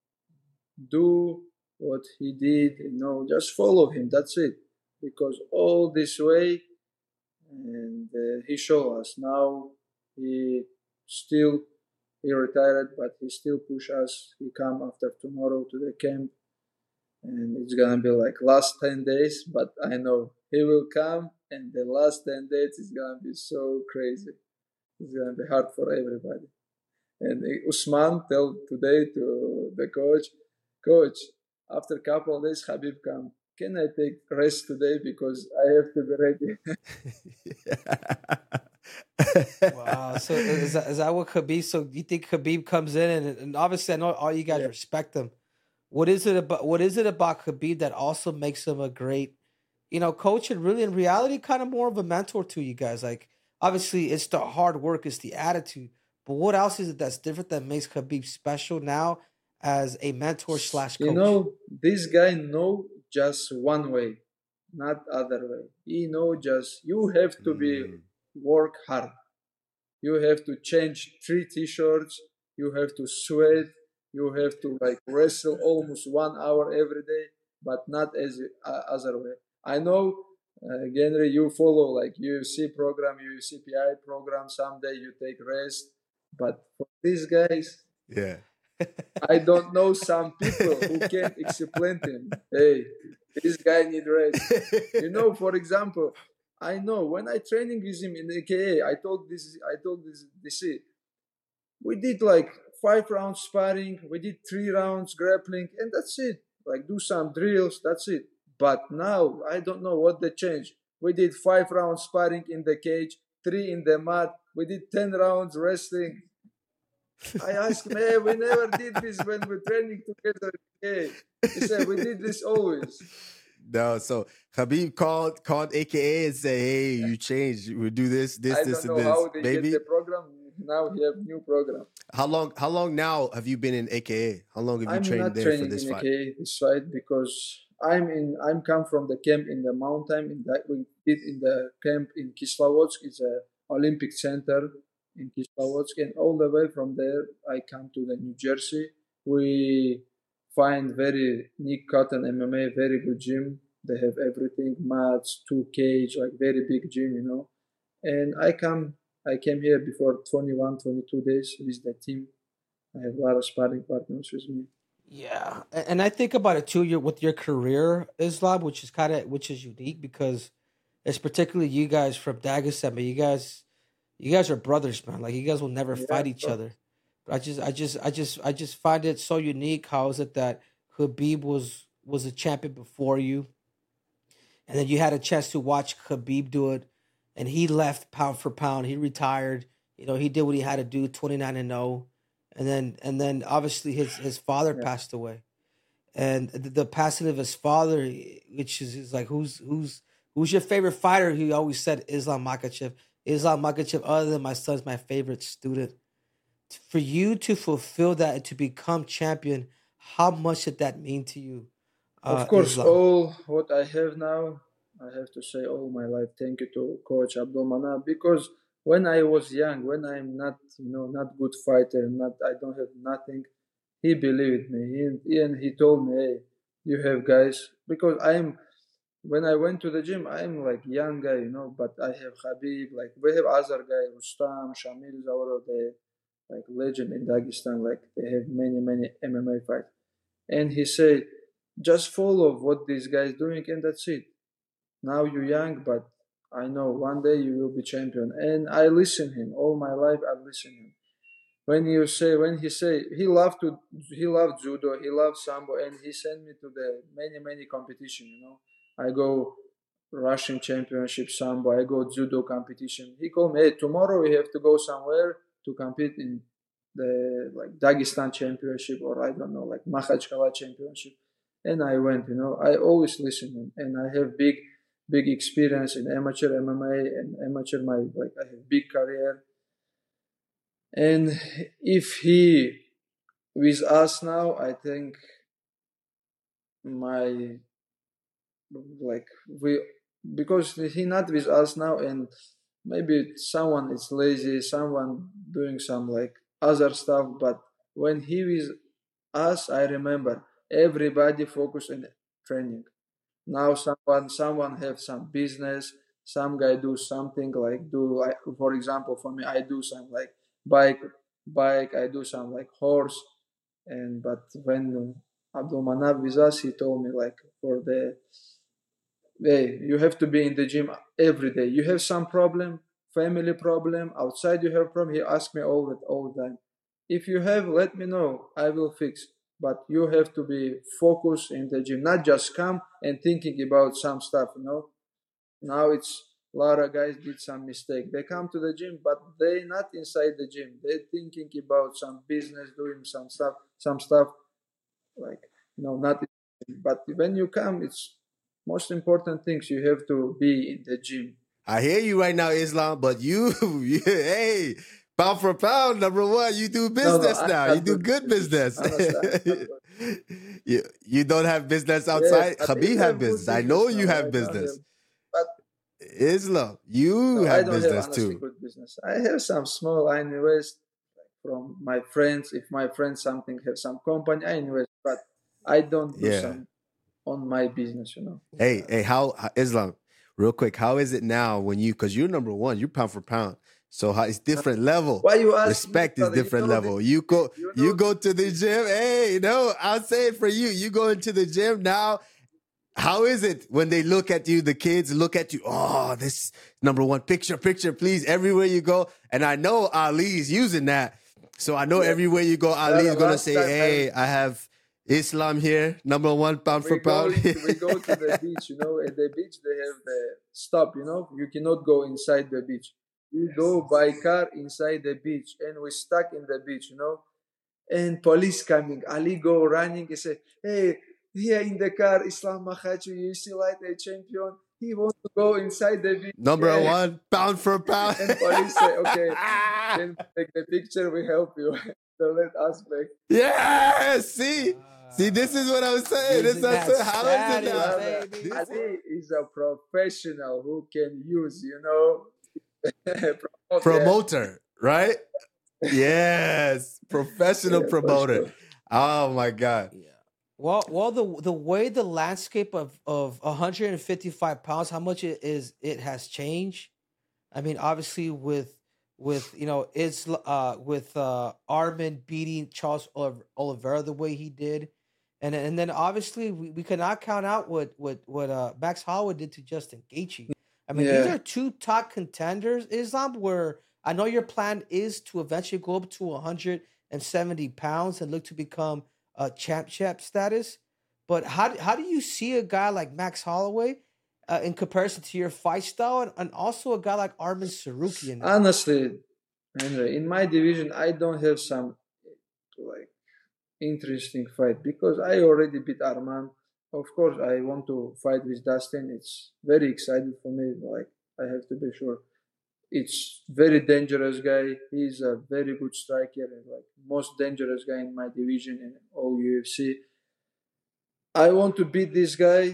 do what he did. You know, just follow him. That's it. Because all this way, and uh, he showed us. Now he still he retired, but he still push us. He come after tomorrow to the camp, and it's gonna be like last ten days. But I know he will come, and the last ten days is gonna be so crazy. It's gonna be hard for everybody. And Usman tell today to the coach, coach, after a couple of days Habib come. Can I take rest today because I have to be ready? Wow. So i- is that, is that what Khabib? So you think Khabib comes in and, and obviously I know all you guys Yeah. respect him. What is it about what is it about Khabib that also makes him a great, you know, coach and really in reality kind of more of a mentor to you guys? Like obviously it's the hard work, it's the attitude. But what else is it that's different that makes Khabib special now as a mentor slash You coach? know, this guy know just one way, not other way. He know just you have to be Mm. work hard. You have to change three t-shirts. You have to sweat. You have to like wrestle almost one hour every day, but not as uh, other way. I know, uh, Henry, you follow like U F C program, U F C P I program. Someday you take rest, but for these guys, Yeah. I don't know some people who can explain him. Hey, this guy need rest. You know, for example, I know when I training with him in A K A, I told this, I told this, D C, we did like five rounds sparring. We did three rounds grappling, and that's it. Like do some drills. That's it. But now I don't know what they changed. We did five rounds sparring in the cage, three in the mat. We did ten rounds wrestling. I asked him, hey, we never did this when we're training together. Hey, he said we did this always. No, so Khabib called called A K A and said, "Hey, you changed. We do this, this, I this, don't and know this." how they Baby, get the program. Now he have new program. how long? How long now have you been in A K A? How long have you I'm trained not there for training this in fight? A K A this fight because I'm in. I'm come from the camp in the mountain. In that we did in the camp in Kislovodsk. It's a Olympic center in Kislovodsk, and all the way from there, I come to the New Jersey. We find very Nick Cotton M M A, very good gym. They have everything, mats, two cage, like very big gym, you know. And I come, I came here before twenty-one, twenty-two days with the team. I have a lot of sparring partners with me. Yeah, a- and I think about it too. Your with your career, Islam, which is kind of which is unique because it's particularly you guys from Dagestan, but you guys, you guys are brothers, man. Like you guys will never Yeah, fight each so other. But I just, I just, I just, I just find it so unique. How is it that Khabib was was a champion before you, and then you had a chance to watch Khabib do it, and he left pound for pound. He retired. You know, he did what he had to do, twenty nine and zero, and then and then obviously his his father yeah. passed away, and the, the passing of his father, which is, is like who's who's who's your favorite fighter? He always said Islam Makhachev. Islam Makhachev, other than my son's my favorite student. For you to fulfill that and to become champion, how much did that mean to you, Of uh, course, Islam? all what I have now, I have to say all my life. Thank you to Coach Abdul Manap because when I was young, when I'm not, you know, not good fighter, not I don't have nothing, he believed me. He, and he told me, hey, you have guys because I'm when I went to the gym, I'm like young guy, you know, but I have Habib, like we have other guy, Rustam, Shamil Zawar, they like legend in Dagestan, like they have many, many M M A fights. And he said, just follow what this guy is doing and that's it. Now you're young, but I know one day you will be champion. And I listen him all my life. I listen him. When you say, when he say he loved to, he loved judo, he loved sambo, and he sent me to the many many competition. You know, I go Russian championship sambo, I go judo competition. He called me, hey, tomorrow we have to go somewhere to compete in the like Dagestan championship or I don't know, like Makhachkala championship. And I went. You know, I always listen him, and I have big big experience in amateur M M A and amateur my like I have big career. And if he with us now, I think my like we because he not with us now, and maybe someone is lazy, someone doing some like other stuff. But when he with us, I remember everybody focused on training. Now someone someone have some business, some guy do something like do I, for example for me I do some like bike bike I do some like horse. And but when Abdul Manab with us, he told me like for the hey, you have to be in the gym every day. You have some problem, family problem, outside you have problem. He asked me all the all the time. If you have, let me know. I will fix. But you have to be focused in the gym, not just come and thinking about some stuff. You know. Now it's a lot of guys did some mistake. They come to the gym, but they not inside the gym. They're thinking about some business, doing some stuff, some stuff like you know not. But when you come, it's most important things you have to be in the gym. I hear you right now, Islam, but you, you hey, pound for pound, number one, you do No, no, business I'm now. You not do good good business. business. Honestly, I'm not good. you, you don't have business Yes, outside. but they Khabib have have good business. I know business you now. I have don't have, business. but Islam, you no, I have don't have business honestly too. good business. I have some small I invest from my friends. If my friends something have some company, I invest, but I don't do Yeah. some on my business. You know. Hey, Yeah. hey, how how- Islam? Real quick, how is it now when you? Because you're number one, you're pound for pound. So how, it's different level. Why you ask me, Respect is brother? You different know this. level. You go, You you know go to the gym. Hey, no, I'll say it for you. You go into the gym now. How is it when they look at you? The kids look at you. Oh, this number one picture, picture, please. Everywhere you go, and I know Ali's using that. So I know Yeah. everywhere you go, No, Ali no, is gonna last say, time I "Hey, I have Islam here, number one pound for we go pound." in, we go to the beach, you know. At the beach they have the stop, you know. You cannot go inside the beach. We go by car inside the beach, and we stuck in the beach, you know. And police coming. Ali go running. He say, "Hey, here in the car, Islam Makhachi, U F C lightweight champion. He wants to go inside the beach." Number Yeah. one pound for pound. And police say, "Okay, can we take the picture? We help you." So let us back. Yeah, see, see, this is what I'm saying. This is Using what I'm that saying. How is it status, not? Brother, baby. Ali is a professional who can use, you know, promote, Promoter, right? Yes, yeah. professional Yeah, for promoter. sure. Oh my God. Yeah. Well, well, the the way the landscape of of one hundred fifty-five pounds, how much it is it has changed. I mean, obviously with with you know it's uh with uh Armin beating Charles Oliv- Oliveira the way he did, and then- and then obviously we, we cannot count out what what what uh Max Holloway did to Justin Gaethje. I mean, these Yeah. are two top contenders, Islam. Where I know your plan is to eventually go up to one hundred seventy pounds and look to become a champ champ status. But how do- how do you see a guy like Max Holloway uh, in comparison to your fight style, and, and also a guy like Armin Sarukian? Honestly, Henry, in my division, I don't have some like interesting fight because I already beat Arman. Of course, I want to fight with Dustin. It's very exciting for me. Like I have to be sure. It's very dangerous guy. He's a very good striker and like most dangerous guy in my division in all U F C. I want to beat this guy,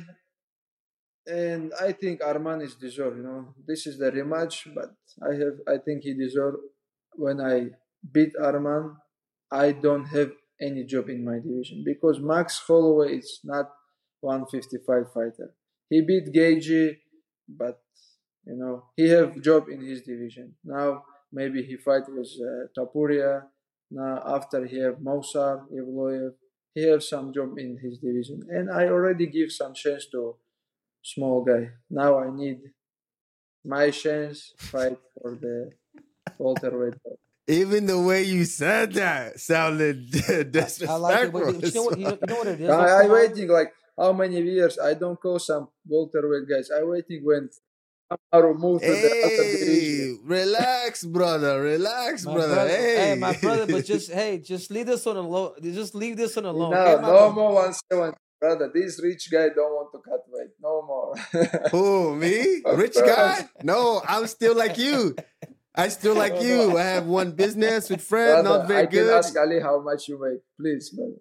and I think Arman is deserved. You know, this is the rematch, but I have. I think he deserved. When I beat Arman, I don't have any job in my division because Max Holloway is not one fifty-five fighter. He beat Gaethje, but you know he have job in his division. Now maybe he fight with uh, Tapuria. Now after he have Mosar, Evloev, he have some job in his division, and I already give some chance to small guy. Now I need my chance fight for the welterweight belt. Even the way you said that sounded I like it, but, disrespectful. but you know what? You know, you know what it is. I, though, I Kamal? waiting like how many years? I don't call some welterweight guys. I waiting when Kamaru move to the other division. Hey, relax, brother. Relax, My brother. brother, hey, Hey, my brother, but just hey, just leave this one alone. Just leave this one alone, No, okay, my no brother? more one seven, brother. This rich guy don't want to cut weight. No more. who, me? Of Rich course. guy? No, I'm still like you. I still like No, no. you. I have one business with Fred, Brother, not very I can good. ask Ali how much you make, please, brother.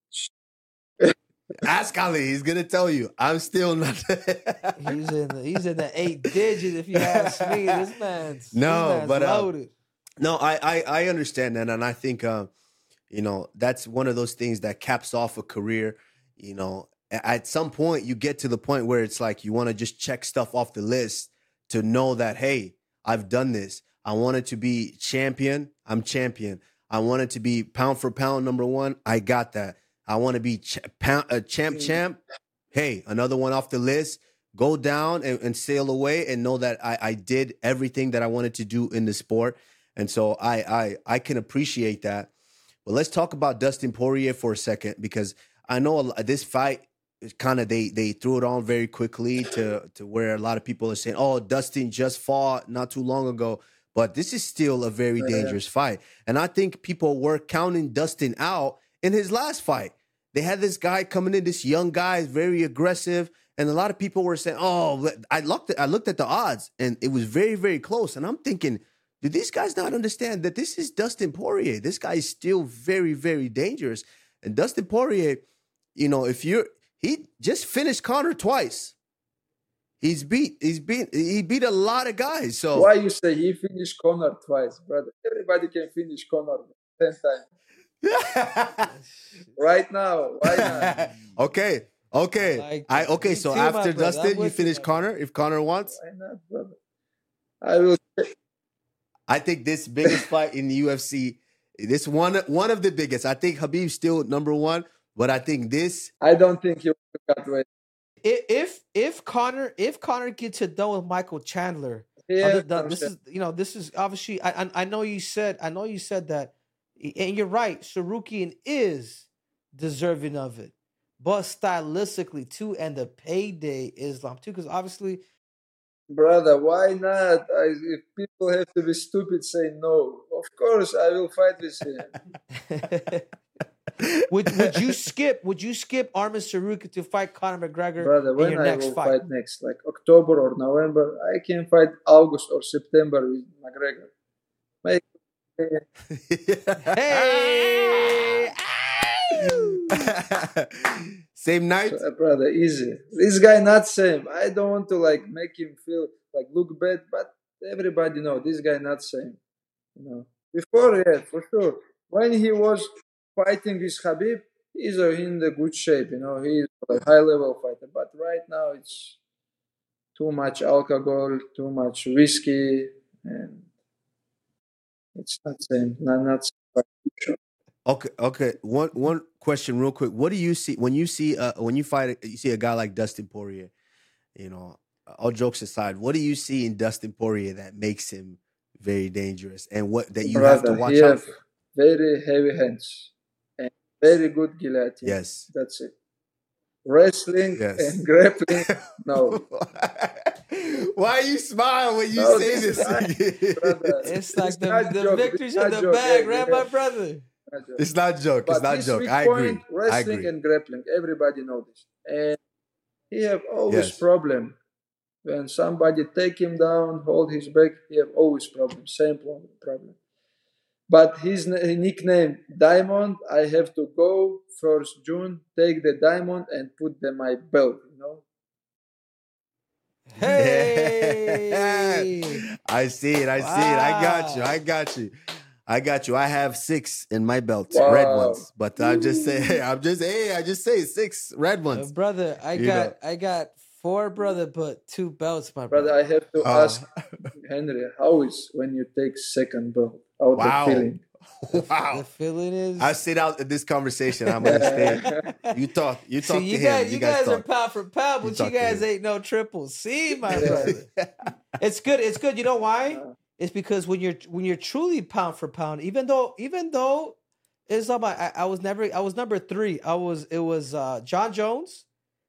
Ask Ali. He's gonna tell you. I'm still not. He's in the he's in the eight digits. If you ask me, this man's No, this man's but, uh, loaded. No, I, I I understand that, and I think uh, you know that's one of those things that caps off a career. You know, A- at some point you get to the point where it's like you want to just check stuff off the list to know that hey, I've done this. I wanted to be champion. I'm champion. I wanted to be pound for pound number one. I got that. I want to be ch- pound, uh, champ champ. Hey, another one off the list. Go down and, and sail away and know that I, I did everything that I wanted to do in the sport. And so I I I can appreciate that. But let's talk about Dustin Poirier for a second because I know a, lo- this fight is kind of they they threw it on very quickly to to where a lot of people are saying, "Oh, Dustin just fought not too long ago." But this is still a very Yeah. dangerous fight. And I think people were counting Dustin out in his last fight. They had this guy coming in, this young guy, very aggressive, and a lot of people were saying, "Oh, but I looked at, I looked at the odds and it was very very close." And I'm thinking, do these guys not understand that this is Dustin Poirier? This guy is still very, very dangerous. And Dustin Poirier, you know, if you're he just finished Conor twice. He's beat, he's beat, he beat a lot of guys. So Why you say he finished Conor twice, brother? Everybody can finish Conor ten times. Right now, why not? okay, okay, I like I it. okay. Me So too, my after brother. I'm Dustin, you with you, finish my brother. Conor. If Conor wants, Why not, brother? I will. I think this biggest fight in the U F C, this one one of the biggest. I think Khabib's still number one, but I think this I don't think you will cut weight. I- If if Connor if Connor gets it done with Michael Chandler, He uh, has th- th- some this chance. is you know this is obviously I, I I know you said I know you said that And you're right, Sarukian is deserving of it, but stylistically too, and the payday Islam too, because obviously, Brother, why not? I, if people have to be stupid, say no. Of course, I will fight with him. would would you skip? Would you skip Arman Sarukian to fight Conor McGregor Brother, in when your I next will fight? fight next, like October or November, I can fight August or September with McGregor. Make Hey, Same night. so, uh, brother, easy. This guy not same. I don't want to like make him feel like look bad, but everybody know this guy not same. You know, before yeah, for sure. When he was fighting with Khabib, he's uh, in the good shape. You know, he's a high level fighter. But right now, it's too much alcohol, too much whiskey, and it's not same. Not not same. Okay, okay. One one question, real quick. What do you see when you see uh when you fight you see a guy like Dustin Poirier? You know, all jokes aside, what do you see in Dustin Poirier that makes him very dangerous, and what that you have to Brother, watch he out have for? very heavy hands and very good guillotine. Yes. That's it. Wrestling Yes. and grappling, no. Why you smile when you No, say this this? is- brother, it's like It's the, not the joke, it's victories not in the joke, bag, yeah, right, yeah. my brother? Not joke. It's not joke. But It's not his joke. weak I point, agree. I wrestling agree. and grappling. Everybody know this. And he have always Yes. problem. When somebody take him down, hold his back, he have always problem. Same problem. problem. But his n- nickname Diamond, I have to go first June, take the diamond and put them my belt. You know. Hey, I see it. I see it. I got you. Wow. I got you. I got you. I have six in my belt, Wow. red ones. But I'm just saying. I'm just hey. I just say six red Uh, ones. brother, I You got know. I got four, brother, but two belts, my Brother, brother. I have to Uh, ask Henry, how is when you take second belt? How wow. the feeling? The, f- Wow. the feeling is. I sit out in this conversation. I'm gonna stay. You talk. You talk See, to you him. guys, You you guys guys are talk. pound for pound, You but you talk to guys him. ain't no triple C, my Yeah. brother. It's good. It's good. You know why? Uh, It's because when you're when you're truly pound for pound, even though even though Islam, I, I was never I was number three. I was it was uh, John Jones,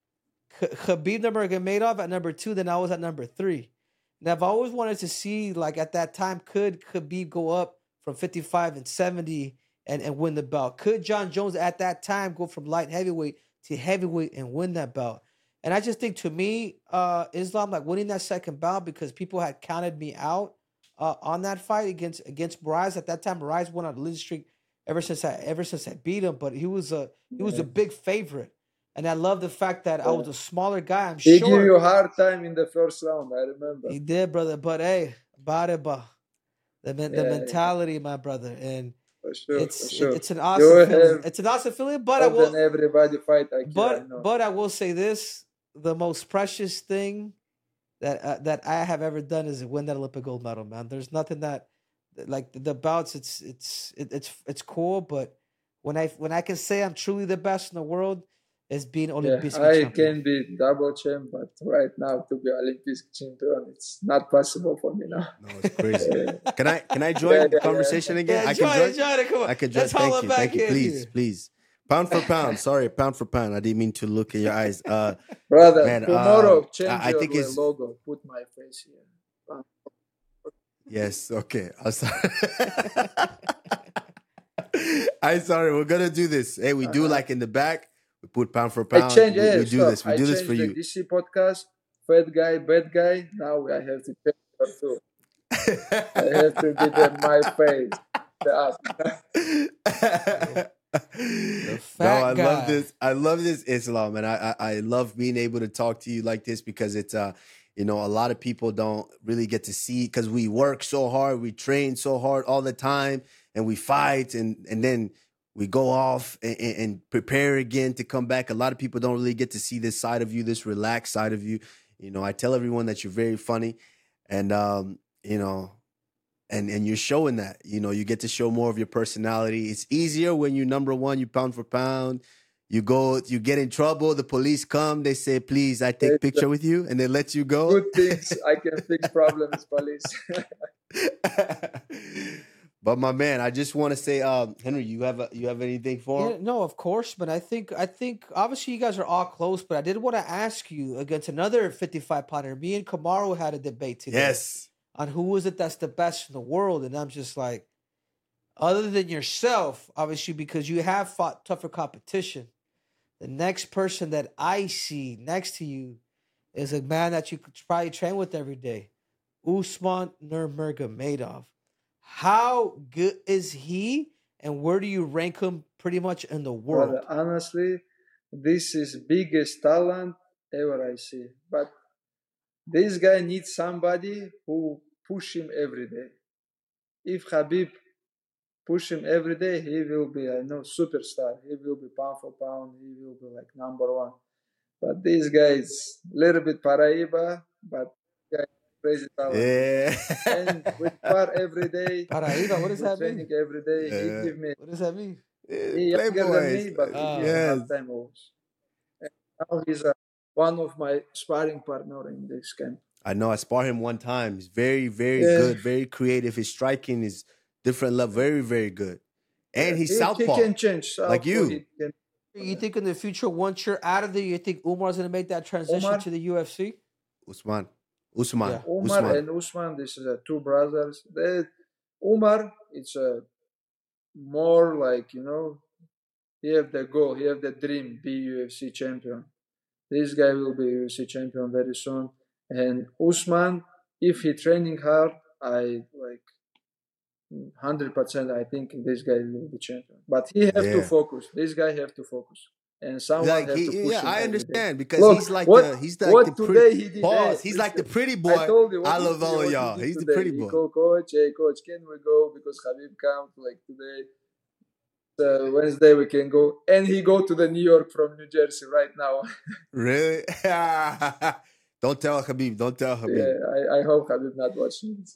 K- Khabib Nurmagomedov at number two. Then I was at number three. And I've always wanted to see like at that time could Khabib go up from fifty-five and seventy and, and win the belt? Could John Jones at that time go from light heavyweight to heavyweight and win that belt? And I just think to me, uh, Islam like winning that second bout because people had counted me out uh, on that fight against against Moraes. At that time, Moraes went on a losing streak ever since I ever since I beat him. But he was a he was a yeah. big favorite, and I love the fact that I was Yeah. a smaller guy. I'm He give short. you a hard time in the first round, I remember. He did, brother. But hey, Bareba, the men- the Yeah, yeah, mentality, my brother, and for sure, for it's it, sure. it's an You awesome feeling. have It's an awesome feeling. But I more than will, everybody fight I can, I but know. but I will say this: the most precious thing that uh, that I have ever done is win that Olympic gold medal, man. There's nothing that like the, the bouts. It's it's it, it's it's cool, but when I when I can say I'm truly the best in the world, is being Yeah, Olympic I champion. can be double champ, but right now to be Olympic champion, it's not possible for me now. No, it's crazy. Yeah, Can I can I yeah, join the yeah. conversation again? Yeah, I can join join. it, join it. Come on, I can join. let's haul Thank it you. back Thank you. in Please, here. please. Pound for pound. Sorry, pound for pound. I didn't mean to look in your eyes. Uh, Brother, man. tomorrow Um, change I, I your think it's logo. Put my face here. Uh, yes. Okay. I'm sorry. I'm sorry. We're gonna do this. Hey, we do uh, like in the back. We put pound for I pound. change. We, Yeah, we do stop. this. We I do this changed for the you. D C podcast. Fat guy, bad guy. Now I have to change it too. I have to be the my face. The up. The No, fat I love guy. this. I love this Islam, and I, I I love being able to talk to you like this because it's uh you know a lot of people don't really get to see because we work so hard, we train so hard all the time, and we fight, and and then we go off and, and, and prepare again to come back. A lot of people don't really get to see this side of you, this relaxed side of you. You know, I tell everyone that you're very funny, and um you know. And and you're showing that, you know, you get to show more of your personality. It's easier when you're number one, you pound for pound. You go, you get in trouble. The police come, they say, "Please, I take It's picture with you," and they let you go. good things. I can fix problems, police. But my man, I just want to say, um, Henry, you have a, you have anything for Yeah, him? no, of course, but I think I think obviously you guys are all close, but I did want to ask you against another fifty-five pounder. Me and Kamaru had a debate today Yes. on who is it that's the best in the world, and I'm just like, other than yourself, obviously because you have fought tougher competition. The next person that I see next to you is a man that you could probably train with every day, Usman Nurmagomedov. How good is he, and where do you rank him pretty much in the world? But honestly, this is biggest talent ever I see. But this guy needs somebody who push him every day. If Khabib push him every day, he will be, I know, superstar. He will be pound for pound. He will be like number one. But this guy is a little bit Paraiba, but guy crazy talent. Yeah. And we spar every day. Paraiba, what does we that training mean? every day. Yeah. He give me. What does that mean? He younger than me, but he Ah. give me Yes. hard time always. And now he's a, one of my sparring partner in this camp. I know I spar him one time. He's very, very Yeah. good, very creative. His striking is different level, very, very good. And he's he, southpaw. He can change southpaw. Like you. He can, You think in the future, once you're out of there, you think Umar's going to make that transition Umar? to the U F C? Usman. Usman. Yeah. Umar Usman. and Usman, this is uh, two brothers. They, Umar, it's a more like, you know, he have the goal, he have the dream, be U F C champion. This guy will be U F C champion very soon. And Usman, if he training hard, I like one hundred percent I think this guy will be champion. But he have to Yeah. focus. This guy have to focus. And someone Like have he, to push yeah, him I every day. understand because Look, he's like what- the he's like what the today pretty he did, pause. eh, He's like the listen, pretty boy. I told you what I he love did- all what of he y'all. did He's the today. pretty He boy. called coach, hey coach, can we go because Khabib come like today? So Wednesday we can go, and he go to the New York from New Jersey right now. Really? Don't tell Khabib. Don't tell yeah, Khabib. I, I hope Khabib not watching this.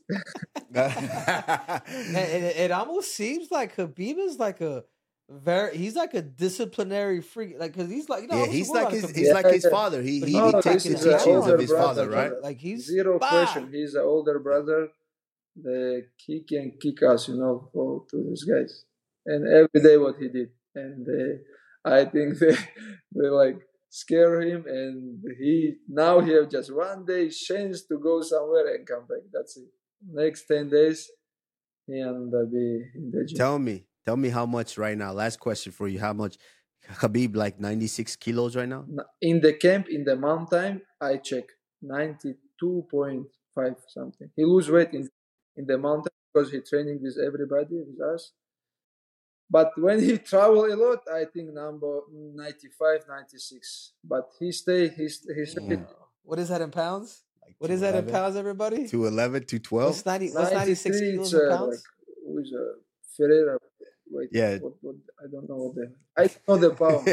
And, and it, it almost seems like Khabib is like a very, he's like a disciplinary freak. Like, because he's like, you know, Yeah, obviously he's we're like not his Khabib, he's Yeah, like his yeah. father. He but he, he, he No, takes taking the this the is an teachings camera of older his brother, father, right? brother. Like he's Zero bah! question. He's an older brother. The he can kick us, you know, for, to these guys. And every day what he did. And they, I think they, they like scare him. And he, now he have just one day chance to go somewhere and come back. That's it. Next ten days, he and be in the gym. Tell me, tell me how much right now. Last question for you. How much Khabib like ninety-six kilos right now? In the camp, in the mountain, I check ninety-two point five something. He lose weight in, in the mountain because he training with everybody, with us. But when he travel a lot, I think number ninety-five, ninety-six. But he stay, he, st- he stay Yeah. What is that in pounds? Like What is that in two eleven, pounds, everybody? two eleven, two twelve? What's ninety? What's ninety-six ninety-three, kilos it's in uh, pounds? like, who is uh, Ferreira? Wait, Yeah. what, what, I don't know what the, I don't know the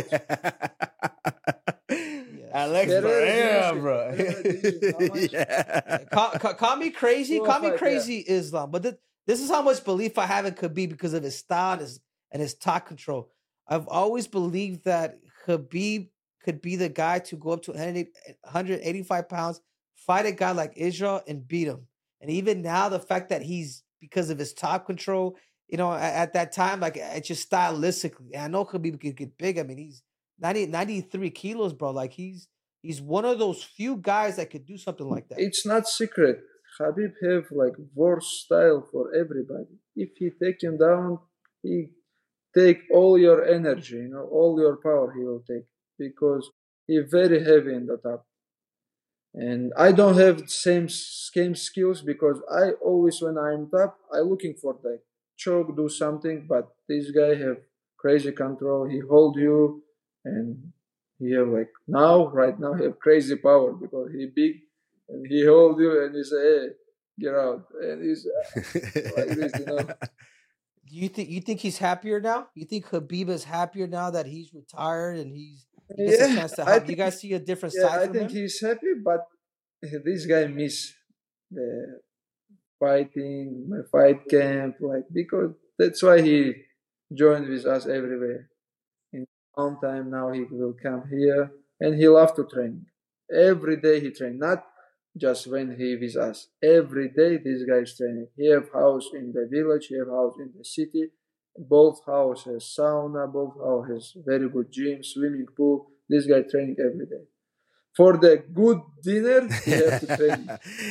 pound. Alex Ferreira Ferreira, division. bro. Ferreira division, how much? Yeah. Call, call, call me crazy. Two oh Call me five, crazy, Islam. But this, this is how much belief I have in Khabib because of his style and his, and his top control. I've always believed that Khabib could be the guy to go up to one hundred eighty-five pounds, fight a guy like Israel, and beat him. And even now, the fact that he's, because of his top control, you know, at, at that time, like it's just stylistically. And I know Khabib could get big. I mean, he's ninety, ninety-three kilos, bro. Like he's he's one of those few guys that could do something like that. It's not secret. Khabib have like worse style for everybody. If he take him down, he take all your energy, you know, all your power he will take because he very heavy in the top. And I don't have same same skills because I always when I'm top, I looking for the choke, do something. But this guy have crazy control. He hold you, and he have like now right now he have crazy power because he big and he hold you and he say, "Hey, get out," and he's like this, you know. Do you think you think he's happier now? You think Khabib is happier now that he's retired and he's he gets a Yeah, chance to I help? You think- guys see a different Yeah, side I from think him? he's happy, but this guy miss the fighting, my fight camp, like because that's why he joined with us everywhere. In on time now he will come here and he love to train. Every day he train. Not just when he with us. Every day this guy is training. He have house in the village, he have house in the city. Both house has sauna, both house has very good gym, swimming pool. This guy training every day. For the good dinner, he have to train.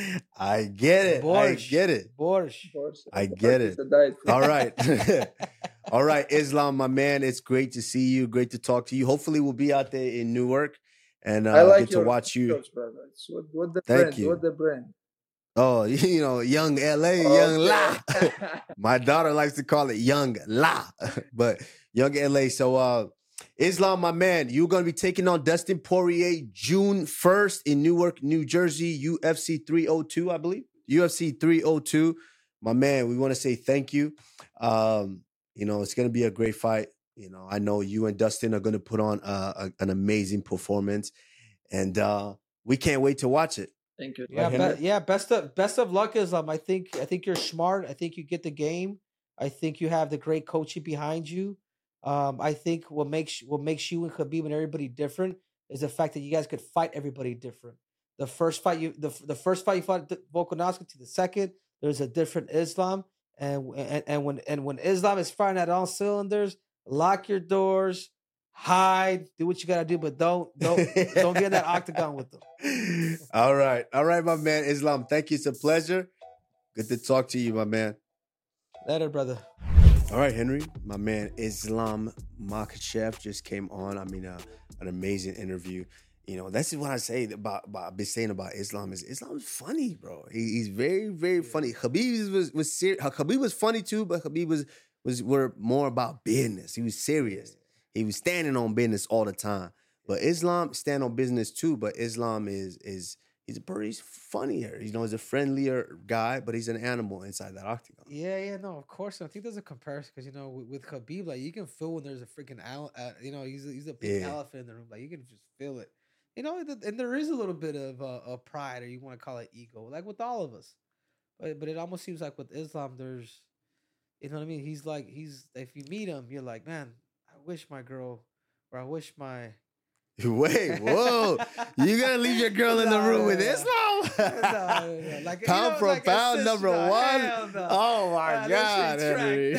I get it. Borscht. I get it. Borscht. Borscht. I But get it's it. a diet food. All right. All right, Islam, my man. It's great to see you. Great to talk to you. Hopefully, we'll be out there in Newark and I uh, like get to your watch you. videos, brother. It's what, what the Thank brand? you. What the brand? Oh, you know, Young L A, Young La. Okay. My daughter likes to call it Young La, but Young L A. So, uh, Islam, my man, you're going to be taking on Dustin Poirier June first in Newark, New Jersey, U F C three oh two, I believe. U F C three oh two. My man, we want to say thank you. Um, you know, it's going to be a great fight. You know, I know you and Dustin are going to put on uh, a, an amazing performance, and uh, we can't wait to watch it. Thank you. Yeah, Right, be- Henry? yeah. Best of best of luck, Islam. I think I think you're smart. I think you get the game. I think you have the great coaching behind you. Um, I think what makes what makes you and Khabib and everybody different is the fact that you guys could fight everybody different. The first fight you the, the first fight you fought the Volkanovski to the second, there's a different Islam, and and and when and when Islam is firing at all cylinders, lock your doors, hide, do what you gotta do, but don't don't don't get in that octagon with them. All right. All right, my man. Islam, thank you. It's a pleasure. Good to talk to you, my man. Later, brother. All right, Henry, my man Islam Makhachev just came on. I mean, uh, an amazing interview. You know, that's what I say about, about I've been saying about Islam is Islam's funny, bro. He, he's very, very funny. Khabib was was serious. Khabib was funny too, but Khabib was was were more about business. He was serious. He was standing on business all the time. But Islam stand on business too. But Islam is is he's a pretty he's funnier. You know, he's a friendlier guy, but he's an animal inside that octagon. Yeah, yeah, no, of course. I think there's a comparison because you know with, with Khabib, like you can feel when there's a freaking owl. Uh, you know, he's a, he's a big Yeah. elephant in the room. Like you can just feel it. You know, and th- and there is a little bit of uh, a pride, or you want to call it ego, like with all of us. But but it almost seems like with Islam, there's, you know what I mean. He's like he's if you meet him, you're like, man, I wish my girl, or I wish my. Wait, whoa. You gonna leave your girl in the No, room with no, no. Islam? No, no, no. Like, you Pound know, for like a pound, sister, number no, one. hell no. Oh my Ah, God, that shit Henry.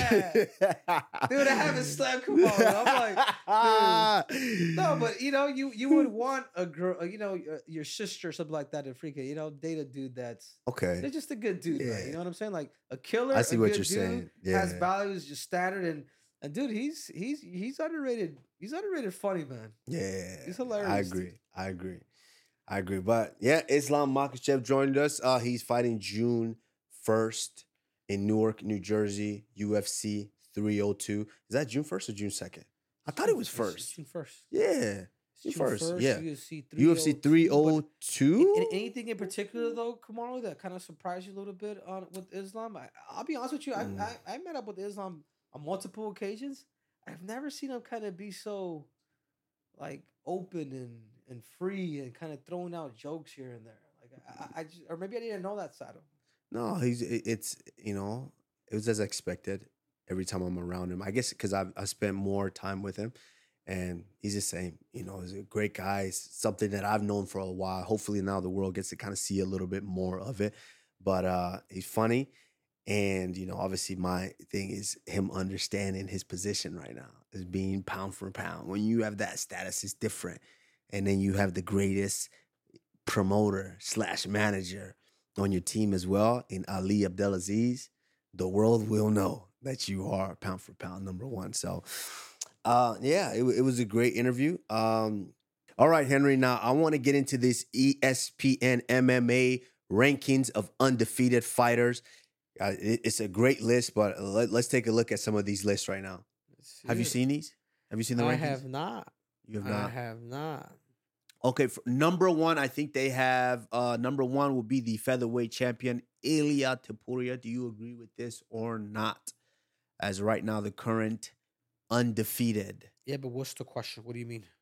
track Dude, I haven't slept. Come on, I'm like, dude. No, but you know, you you would want a girl, uh, you know, uh, your sister or something like that to freak it. You know, date a dude that's Okay. they're just a good dude, man. Yeah. You know what I'm saying? Like a killer. I see a what good you're dude, saying. Has Yeah. values, just standard, and and dude, he's he's he's underrated. He's underrated, funny man. Yeah. He's I hilarious, dude. agree. I agree. I agree. But yeah, Islam Makhachev joined us. Uh, he's fighting June first in Newark, New Jersey, U F C three oh two. Is that June first or June second? I thought it was It's first. June first. Yeah. June first. Yeah. U F C U F C three oh two? Anything in particular though, Kamaru, that kind of surprised you a little bit on with Islam? I, I'll be honest with you. Mm. I, I I met up with Islam on multiple occasions. I've never seen him kind of be so like open and and free and kind of throwing out jokes here and there. Like I, I just, or maybe I didn't know that side of him. No, he's it- it's you know it was as expected every time I'm around him. I guess because I've I spent more time with him, and he's the same. You know, he's a great guy. It's something that I've known for a while. Hopefully now the world gets to kind of see a little bit more of it. But uh, he's funny, and you know, obviously my thing is him understanding his position right now as being pound for pound. When you have that status, it's different, and then you have the greatest promoter slash manager on your team as well in Ali Abdelaziz, the world will know that you are pound for pound number one. So, uh, yeah, it, it was a great interview. Um, all right, Henry. Now I want to get into this E S P N M M A rankings of undefeated fighters. Uh, it, it's a great list, but let, let's take a look at some of these lists right now. Have you Shit. seen these? Have you seen the I rankings? have not. You have I not. have not. Okay, for number one, I think they have uh, number one will be the featherweight champion Ilia Topuria. Do you agree with this or not? As right now, the current undefeated Yeah, but what's the question? What do you mean?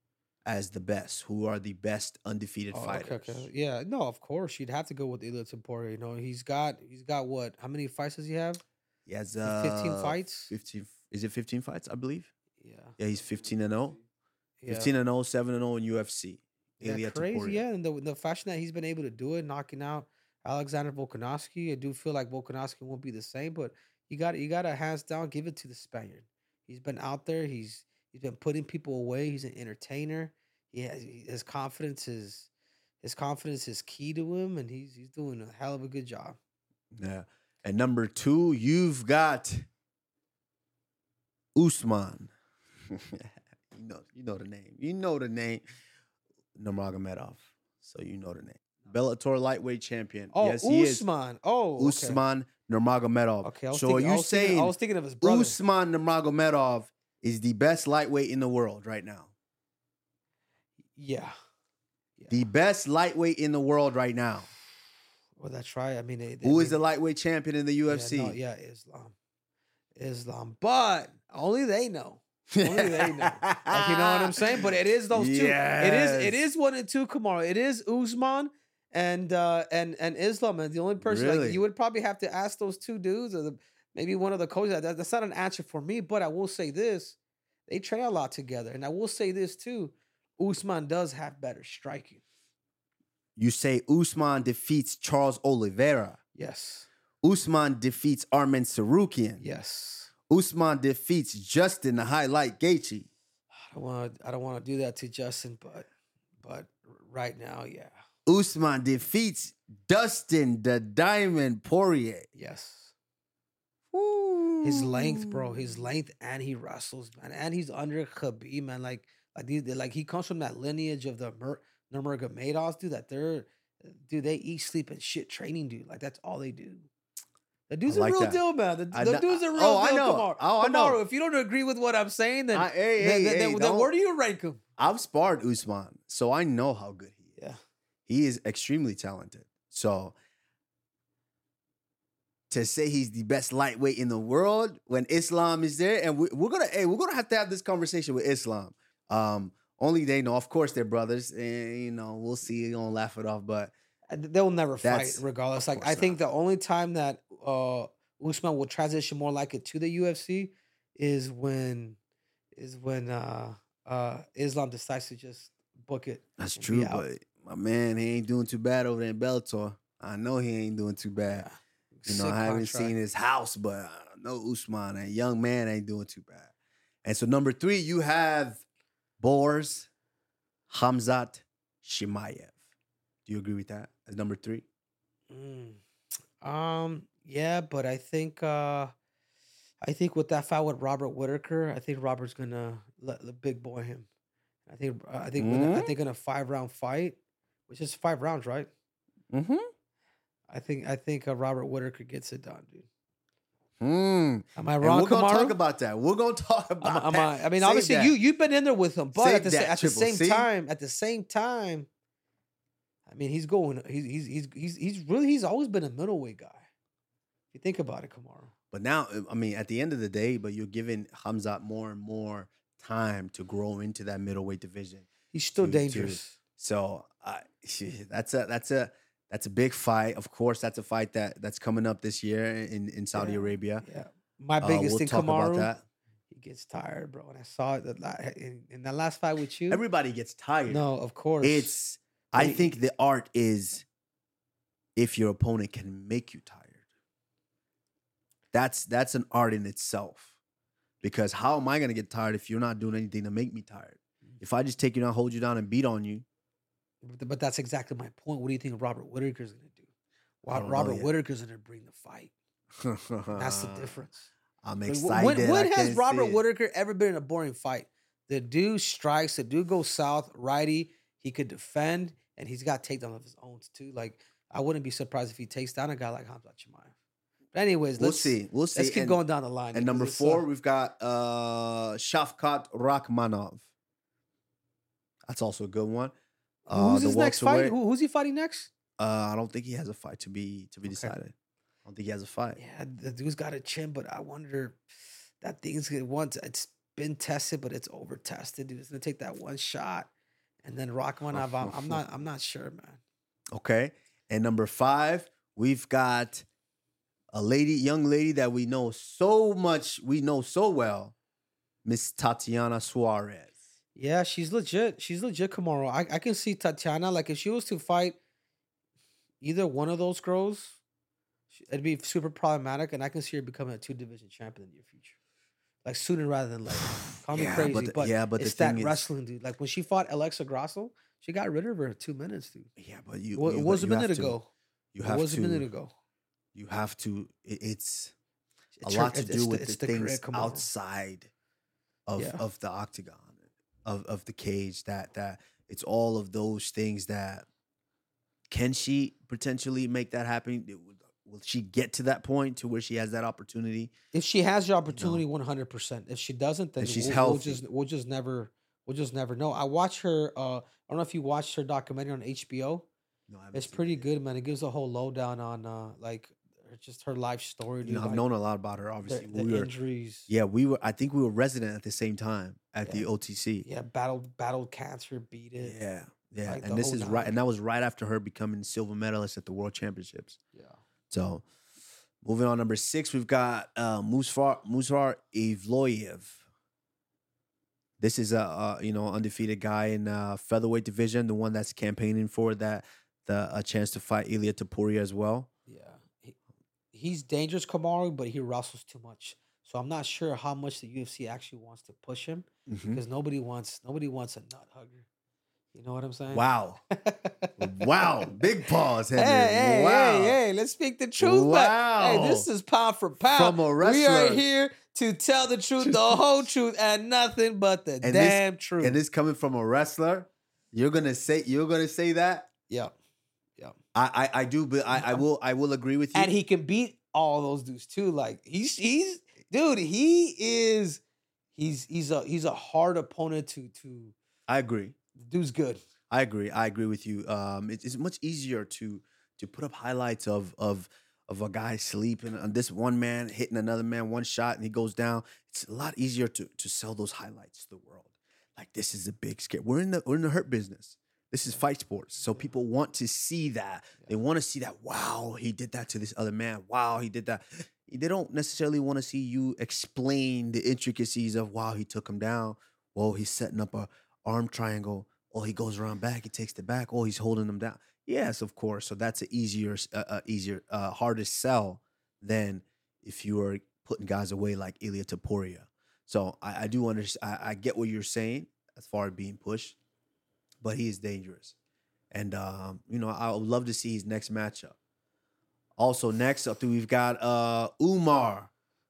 as the best. Who are the best undefeated Oh, fighters? okay, okay. Yeah, no, of course you'd have to go with Ilia Topuria. You know, he's got he's got what? How many fights does he have? He has Fif- uh, fifteen fights? Fifteen. Is it fifteen fights? I believe. Yeah, Yeah, he's fifteen and zero. yeah. Fifteen and zero, seven and zero in U F C. Yeah, Ilya crazy. Topuria. Yeah, and the the fashion that he's been able to do it, knocking out Alexander Volkanovski. I do feel like Volkanovski won't be the same, but you got you got to hands down give it to the Spaniard. He's been out there. He's he's been putting people away. He's an entertainer. He has, he- his confidence is his confidence is key to him, and he's he's doing a hell of a good job. Yeah. And number two, you've got Usman. you know, you know the name. You know the name. Nurmagomedov. So you know the name. Bellator lightweight champion. Oh, yes, he is. Usman. Oh, okay. Usman Nurmagomedov. Okay, I was so thinking, are I you was thinking, saying I was thinking of his brother. Usman Nurmagomedov is the best lightweight in the world right now? Yeah. Yeah. The best lightweight in the world right now. Well, that's right. I mean, they, they, Who they, is the lightweight champion in the U F C? Yeah, no, yeah, Islam. Islam. But only they know. Only they know. Like, you know what I'm saying? But it is those two. It is it Yes. is one and two, Kamara. It is Usman and uh and and Islam. And the only person Really? like you would probably have to ask those two dudes or the, maybe one of the coaches. That, that's not an answer for me, but I will say this. They train a lot together. And I will say this too. Usman does have better striking. You say Usman defeats Charles Oliveira. Yes. Usman defeats Armen Sarukian. Yes. Usman defeats Justin the Highlight Gaethje. I don't want to I don't want to do that to Justin, but but right now, yeah. Usman defeats Dustin the Diamond Poirier. Yes. His length, bro. His length, and he wrestles, man. And he's under Khabib, man. Like, like these, like he comes from that lineage of the Mur- Nurmagomedovs, dude. That they're, dude, they eat, sleep, and shit training, dude. Like that's all they do. The dude's I a like real that. deal, man. The, I the kn- dude's a real oh, I deal. know. Kamaru. Oh, I know. Kamaru, if you don't agree with what I'm saying, then, I- hey, then, hey, then, hey, then- then don't- where do you rank him? I've sparred Usman, so I know how good he is. Yeah. He is extremely talented. So to say he's the best lightweight in the world when Islam is there, and we, we're gonna, hey, we're gonna have to have this conversation with Islam. Um, only they know, of course, they're brothers, and you know, we'll see. You're gonna laugh it off, but And They'll never fight, That's- regardless. Like course I think the only time that uh Usman will transition more like it to the U F C is when is when uh uh Islam decides to just book it. that's and be true. out. But my man, he ain't doing too bad over there in Bellator. I know he ain't doing too bad. You know, Sick I haven't contract. seen his house, but I know Usman, a young man, ain't doing too bad. And so number three, you have Boris Hamzat Shimaev. Do you agree with that as number three? Mm. Um, yeah, but I think uh I think with that fight with Robert Whitaker, I think Robert's gonna let the big boy him. I think uh, I think when- I Mhm. think in a five round fight, which is five rounds, right? Mm-hmm. I think I think uh, Robert Whitaker gets it done, dude. Mm. Am I And wrong, we're gonna Kamaru? talk about that. We're gonna talk Am, about am that. I, I mean, Save obviously, that. you you've been in there with him, but Save at the, sa- that, at the Triple same C. time, at the same time, I mean, he's going. He's he's he's he's, he's really he's always been a middleweight guy. If you think about it, Kamaru. But now, uh, I mean, at the end of the day, but you're giving Hamzat more and more time to grow into that middleweight division. He's still To- to- dangerous. So uh, that's a that's a that's a big fight. Of course, that's a fight that that's coming up this year in in Saudi Yeah. Arabia. Yeah. My Uh, biggest we'll thing, talk Kamaru, about that. he gets tired, bro. And I saw it that la- in, in that last fight with you. Everybody gets tired. no, of course. It's I Wait. think the art is if your opponent can make you tired. That's that's an art in itself. Because how am I gonna get tired if you're not doing anything to make me tired? If I just take you down, hold you down, and beat on you, But, but that's exactly my point. What do you think Robert Whitaker's going to do? I Wa- don't know Robert yet. Whitaker's going to bring the fight. That's the difference. I'm Like, excited. When, when I has can't Robert see it. Whitaker ever been in a boring fight? The dude strikes, the dude goes south, righty. He could defend, and he's got takedowns of his own too. Like I wouldn't be surprised if he takes down a guy like Hamza Chimaev. But anyways, We'll let's see. We'll see. let's keep And- going down the line. And because number it's, four, uh, we've got uh Shavkat Rakhmonov. That's also a good one. Uh, who's the his next fight? welterweight. Who, who's he fighting next? Uh, I don't think he has a fight to be to be Okay. decided. I don't think he has a fight. Yeah, the dude's got a chin, but I wonder that thing's gonna once it's been tested, but it's over tested. Dude, it's gonna take that one shot, and then Rakhmonov. I'm, I'm not. I'm not sure, man. Okay. And number five, we've got a lady, young lady that we know so much, we know so well, Miss Tatiana Suarez. Yeah, she's legit. She's legit, Kamaru. I, I can see Tatiana, like, if she was to fight either one of those girls, she- it'd be super problematic, and I can see her becoming a two division champion in the near future. Like, sooner rather than later. Call me Yeah, crazy, but the- but yeah, but the it's that thing is- wrestling, dude. Like, when she fought Alexa Grasso, she got rid of her in two minutes, dude. Yeah, but you. What you it was got- a you have minute to- ago. You It have was to. a minute ago. You have to. It, it's a It's her- lot to it's- do it's with the- the, it's the things Kamaru. outside of Yeah. of the octagon, of of the cage. That that it's all of those things that can she potentially make that happen? It would- Will she get to that point to where she has that opportunity? If she has the opportunity, one hundred percent. If she doesn't, then If she's we'll, we'll healthy. just we'll just never we'll just never know. I watch her. Uh, I don't know if you watched her documentary on H B O. No, I haven't It's seen pretty it yet. good, man. It gives a whole lowdown on uh like her- just her life story. You Dude, know, I've like, known a lot about her. the, Obviously, the we were. injuries. Yeah, we were. I think we were resident at the same time at the Yeah. O T C. Yeah, battled battled cancer, beat it. Yeah, yeah, Like, the and this whole is right, nine. and that was right after her becoming silver medalist at the World Championships. Yeah. So, moving on, number six, we've got uh, Musfar Musfar Evloyev. This is a, a you know undefeated guy in uh, featherweight division, the one that's campaigning for that the a chance to fight Ilia Topuria as well. Yeah. He, he's dangerous, Kamaru, but he wrestles too much. So I'm not sure how much the U F C actually wants to push him Mhm. because nobody wants nobody wants a nut hugger. You know what I'm saying? Wow, wow, big pause, Hey, Henry. hey, wow. hey, hey, let's speak the truth. man. Hey, Wow. this is pound for pound. From a We are wrestler. here to tell the truth, the whole truth, and nothing but the this- damn truth. And this coming from a wrestler, you're gonna say you're gonna say that. yeah. I I, I do, but I, I will I will agree with you. And he can beat all those dudes too. Like he's he's dude, he is he's he's a he's a hard opponent to to I agree. the dude's good. I agree. I agree with you. Um, it's, it's much easier to to put up highlights of of of a guy sleeping on this one man hitting another man one shot and he goes down. It's a lot easier to to sell those highlights to the world. Like this is a big scare. We're in the we're in the hurt business. This is fight sports. So people want to see that. They want to see that. Wow, he did that to this other man. Wow, he did that. They don't necessarily want to see you explain the intricacies of wow, he took him down. Well, he's setting up a arm triangle. Oh, he goes around back. He takes the back. Oh, he's holding him down. Yes, of course. So that's an easier, uh, uh, easier, uh, harder sell than if you were putting guys away like Ilia Topuria. So I, I do understand. I, I get what you're saying as far as being pushed, but he is dangerous, and um, you know I would love to see his next matchup. Also, next up, we've got uh, Umar,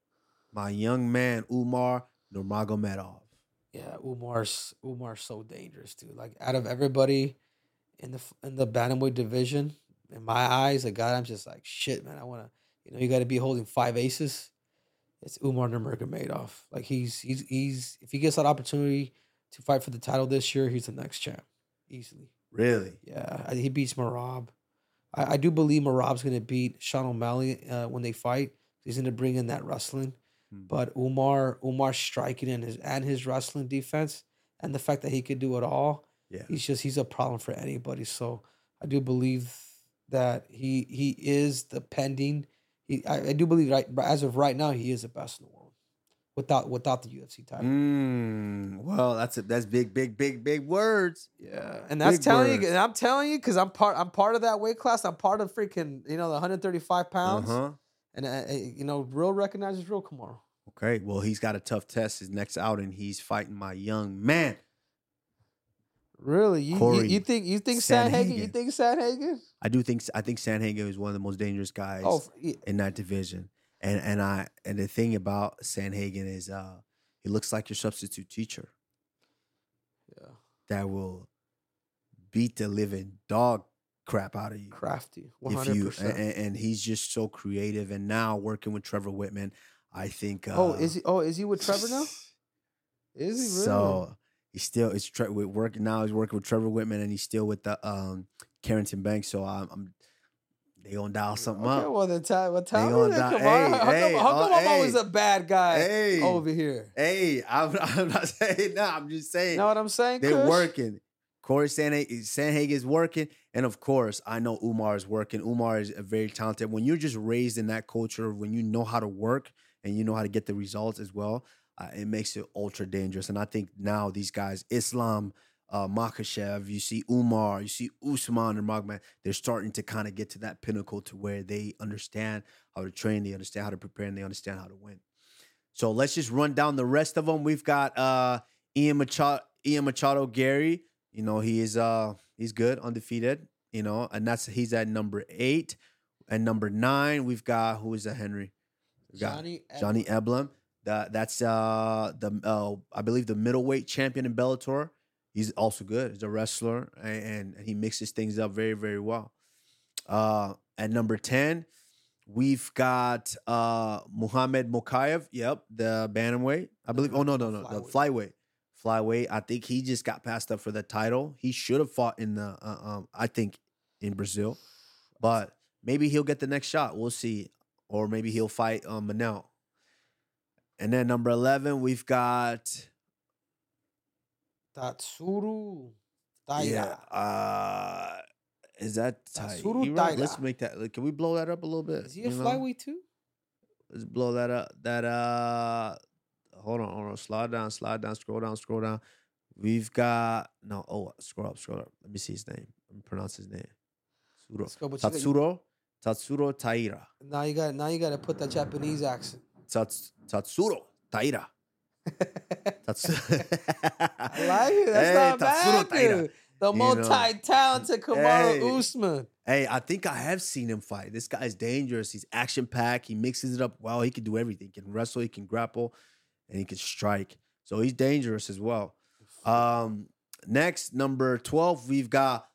my young man Umar Nurmagomedov. Yeah, Umar's Umar's so dangerous, dude. Like out of everybody in the f- in the bantamweight division, in my eyes, a guy I'm just like shit, man. I want to, you know, you got to be holding five aces. It's Umar Nurmagomedov. Like he's he's he's if he gets that opportunity to fight for the title this year, he's the next champ easily. Really? Yeah, I- he beats Marab. I, I do believe Marab's gonna beat Sean O'Malley uh, when they fight. He's gonna bring in that wrestling. Hmm. But Umar, Umar striking and his and his wrestling defense, and the fact that he could do it all, Yeah. he's just he's a problem for anybody. So I do believe that he he is the pending. He I, I do believe right as of right now he is the best in the world, without without the U F C title. Mm, well, that's a, that's big, big, big, big words. Yeah, and that's Big telling words. you, and I'm telling you, because I'm part, I'm part of that weight class. I'm part of freaking, you know, the one thirty-five pounds, Uh-huh. and uh, uh, you know, real recognizes real, Kamaru. Okay. Well, he's got a tough test. His next outing, he's fighting my young man. Really, you, you Corey you think you think Sandhagen? You Sandhagen. think Sandhagen? I do think I think Sandhagen is one of the most dangerous guys Oh, f- yeah, in that division. And and I and the thing about Sandhagen is uh he looks like your substitute teacher yeah, that will beat the living dog crap out of you. crafty, one If hundred you percent. and, and he's just so creative. And now working with Trevor Whitman, I think. Uh, Oh, is he? Oh, is he with Trevor now? Is he really? So he's still it's tre- with working now. He's working with Trevor Whitman, and he's still with the um Carrington Banks. So I'm, I'm they gonna dial something okay, up. well then tell, well, tell gonna me then, die- Kamaru. hey, how come, hey, how come oh, I'm always hey. a bad guy Hey, over here? hey, I'm, I'm not saying no. I'm just saying You know what I'm saying? they're Kush? working. Corey Sandhagen, Sandhagen is working, and of course, I know Umar is working. Umar is a very talented. When you're just raised in that culture, when you know how to work and you know how to get the results as well, uh, it makes it ultra dangerous. And I think now these guys, Islam, uh, Makhachev, you see Umar, you see Usman and Magman, they're starting to kind of get to that pinnacle to where they understand how to train, they understand how to prepare, and they understand how to win. So let's just run down the rest of them. We've got uh, Ian Machado, Ian Machado, Gary. You know he is uh he's good, undefeated. You know, and that's he's at number eight. And number nine, we've got who is that? Henry. We got Johnny Johnny Eblem. That that's uh the uh, I believe the middleweight champion in Bellator. He's also good. He's a wrestler, and, and he mixes things up very, very well. Uh, at number ten, we've got uh, Muhammad Mokaev. Yep, the bantamweight. I believe. Oh no, no, no, the flyweight. Flyweight. I think he just got passed up for the title. He should have fought in the. Uh, um, I think in Brazil, but maybe he'll get the next shot. We'll see, or maybe he'll fight um, Manel. And then number eleven, we've got. Tatsuro Taira. Yeah. Uh, is that Tatsuro Taira? Taira. Let's make that. Can we blow that up a little bit? Is he a you know? flyweight too? Let's blow that up. That uh, hold on, hold on. Slide down, slide down, scroll down, scroll down. We've got no. Oh, scroll up, scroll up. Let me see his name. Let me pronounce his name. Let's go, but you got- Tatsuro. Tatsuro Taira. Now you got now you got to put that Japanese accent. Tats, Tatsuro Taira. That's I like it. That's Hey, not Tatsuro bad, Taira. dude. The You know. multi-talented Kamaru Hey. Usman. Hey, I think I have seen him fight. This guy is dangerous. He's action packed. He mixes it up well. He can do everything. He can wrestle. He can grapple, and he can strike. So he's dangerous as well. Um, next, number twelve, we've got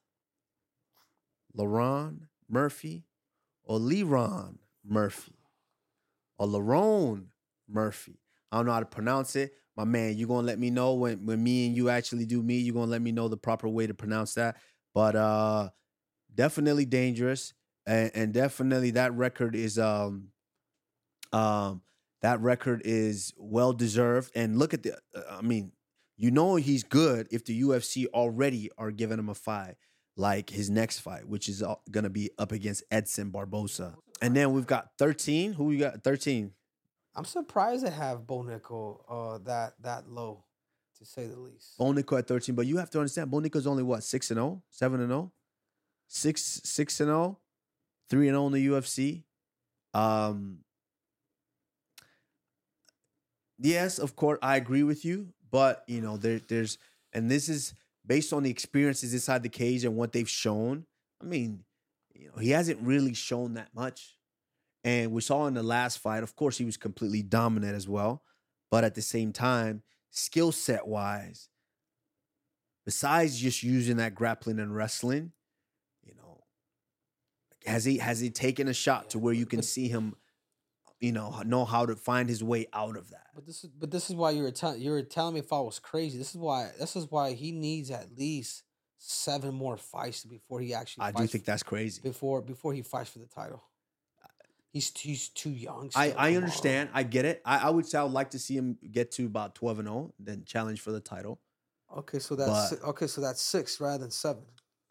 Laron Murphy or Leron Murphy or Lerone Murphy. I don't know how to pronounce it. My man, you're going to let me know when, when me and you actually do meet. You're going to let me know the proper way to pronounce that. But uh, definitely dangerous. And, and definitely that record is um, um, that record is well-deserved. And look at the, uh, I mean, you know he's good if the U F C already are giving him a fight like his next fight, which is going to be up against Edson Barbosa. And then we've got thirteen. Who we got? thirteen. I'm surprised they have Bo Nickel uh, that that low, to say the least. Bo Nickel at thirteen, but you have to understand, Bo Nickel's only what, six and oh, seven and oh, six six and oh, three and oh in the U F C. Um, yes, of course, I agree with you, but you know, there there's, and this is based on the experiences inside the cage and what they've shown. I mean, you know, he hasn't really shown that much. And we saw in the last fight, of course, he was completely dominant as well. But at the same time, skill set wise, besides just using that grappling and wrestling, you know, has he has he taken a shot to where you can see him, you know, know how to find his way out of that? But this is but this is why you were telling you were telling me if I was crazy. This is why this is why he needs at least seven more fights before he actually. I fights do think that's crazy. before before he fights for the title. He's he's too young. I, still, I come understand. on. I get it. I, I would say I would like to see him get to about twelve and oh, then challenge for the title. Okay, so that's But- si- okay, so that's six rather than seven.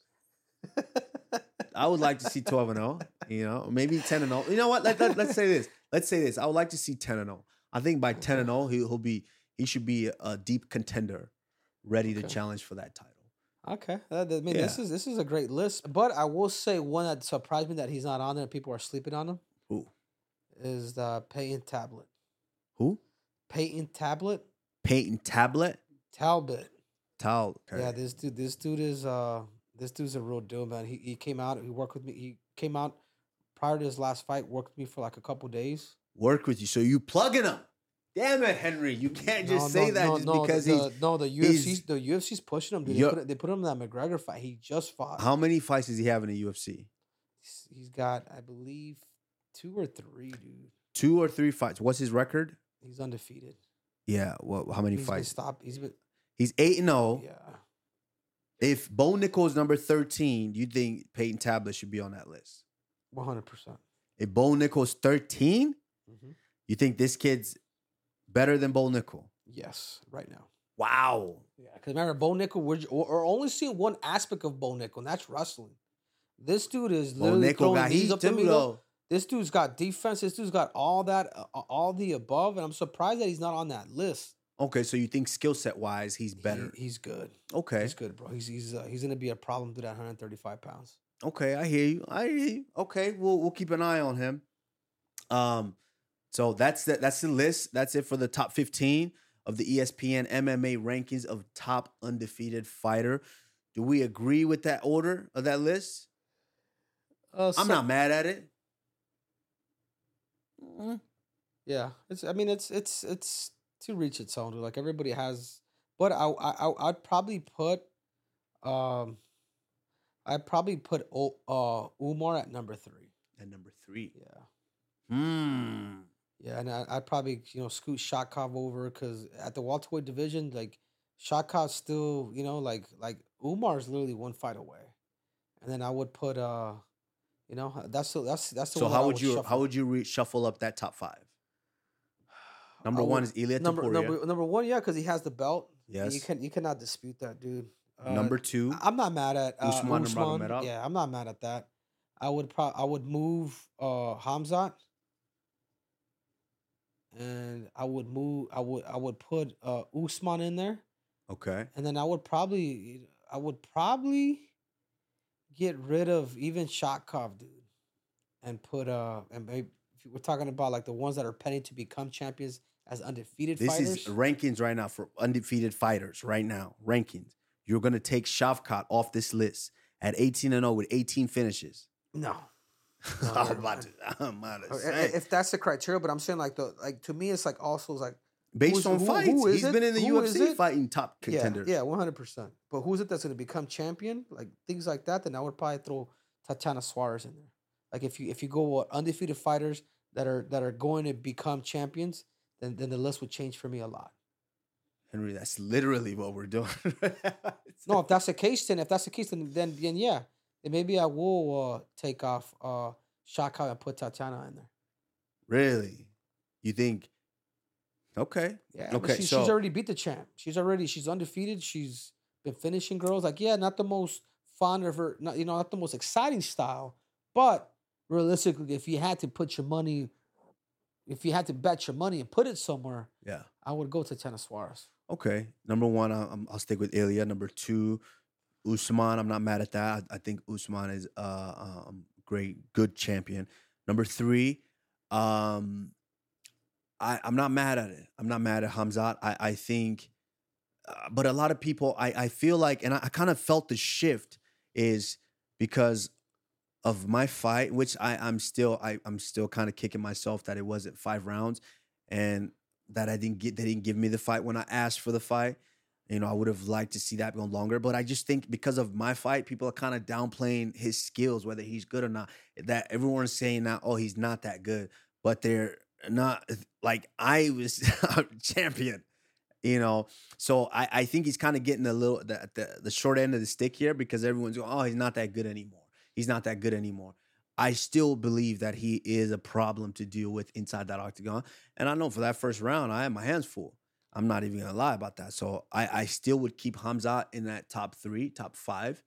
I would like to see twelve and oh, you know, maybe ten and oh. You know what? Let, let, let's say this. Let's say this. I would like to see ten and oh. I think by ten and oh, he, he'll be he should be a deep contender, ready to Okay. challenge for that title. Okay, that, that- I mean this Yeah. is this is a great list. But I will say one that surprised me that he's not on there. People are sleeping on him. Who? Is the Peyton Tablet. Who? Peyton Tablet. Peyton Tablet. Talbot. Tal. Okay. Yeah, this dude. This dude is uh, this dude's a real deal, man. He he came out. He worked with me. He came out prior to his last fight. Worked with me for like a couple days. Work with you. So you plugging him. Damn it, Henry. You can't just No, say no, that no, just no, because the, he's. no the U F C's he's- the U F C's pushing him. Dude. They Yo- put, they put him in that McGregor fight. He just fought. How many fights does he have in the U F C? He's- he's got, I believe, two or three, dude. Two or three fights. What's his record? He's undefeated. Yeah. Well, how many He's been fights? stopped. He's been He's eight and oh. yeah. If Bo Nickel is number thirteen, you think Peyton Tablet should be on that list? One hundred percent. If Bo Nickel's thirteen, Mm-hmm. you think this kid's better than Bo Nickel? Yes, right now. Wow. Yeah, because remember, Bo Nickel, we're, j- we're only seeing one aspect of Bo Nickel, and that's wrestling. This dude is Bo literally Nickel throwing got knees heat up the too, middle. though. This dude's got defense. This dude's got all that, uh, all the above, and I'm surprised that he's not on that list. Okay, so you think skill set wise, he's better. He, he's good. Okay, he's good, bro. He's he's uh, he's gonna be a problem to that one hundred thirty-five pounds. Okay, I hear you. I hear you. Okay, we'll we'll keep an eye on him. Um, so that's the, that's the list. That's it for the top fifteen of the E S P N M M A rankings of top undefeated fighter. Do we agree with that order of that list? Uh, so, I'm not mad at it. Mm-hmm. Yeah, it's. I mean, it's it's it's to reach its own. Like everybody has, but I I I'd probably put, um, I'd probably put uh Umar at number three. At number three, yeah. Hmm. Yeah, and I, I'd probably you know scoot Shakhov over because at the welterweight division, like Shakhov's still you know like like Umar's literally one fight away, and then I would put uh, you know that's the, that's that's the so one how that I would you shuffle. how would you re- shuffle up that top five? Number I one would- is Ilia number Topuria. number number one, yeah, because he has the belt. Yes. you can you cannot dispute that, dude. Uh, Number two, I'm not mad at uh, Usman Usman. Nurmagomedov. Yeah, I'm not mad at that. I would pro- I would move uh Hamzat, and I would move. I would I would put uh Usman in there, okay. and then I would probably I would probably get rid of even Shakhov, dude, and put uh and maybe if we're talking about like the ones that are pending to become champions as undefeated This fighters. is rankings right now for undefeated fighters right now. Rankings. You're going to take Shavkat off this list at eighteen and oh with eighteen finishes. no. I'm about to, I'm about to Uh, say. If that's the criteria, but I'm saying like the like to me, it's like also like Based who's- on who- fights, who is he's it? been in the Who U F is C it? fighting top contenders. yeah, yeah, one hundred percent. But who's it that's going to become champion? Like things like that. Then I would probably throw Tatiana Suarez in there. Like if you if you go with undefeated fighters that are that are going to become champions, then then the list would change for me a lot. Henry, that's literally what we're doing. No, if that's the case, then if that's the case, then then, then yeah, then maybe I will uh, take off uh, Shaka and put Tatiana in there. Really? You think? Okay. Yeah. but Okay, She, so- she's already beat the champ. She's already she's undefeated. She's been finishing girls. Like yeah, not the most fond of her. Not you know not the most exciting style, but realistically, if you had to put your money, if you had to bet your money and put it somewhere, Yeah. I would go to Tatiana Suarez. Okay. Number one, I- I'm, I'll stick with Ilya. Number two, Usman. I'm not mad at that. I, I think Usman is a uh, um, great, good champion. Number three, um, I, I'm not mad at it. I'm not mad at Hamzat. I, I think, uh, but a lot of people, I, I feel like, and I, I kind of felt the shift is because of my fight, which I, I'm still, I, I'm still kind of kicking myself that it wasn't five rounds, and that I didn't get, they didn't give me the fight when I asked for the fight. You know, I would have liked to see that go longer, but I just think because of my fight, people are kind of downplaying his skills, whether he's good or not. That everyone's saying now, oh, he's not that good, but they're not like I was a champion, you know. So I, I think he's kind of getting a little the, the the short end of the stick here because everyone's going, oh, he's not that good anymore. He's not that good anymore. I still believe that he is a problem to deal with inside that octagon. And I know for that first round, I had my hands full. I'm not even going to lie about that. So I, I still would keep Hamzat in that top three, top five.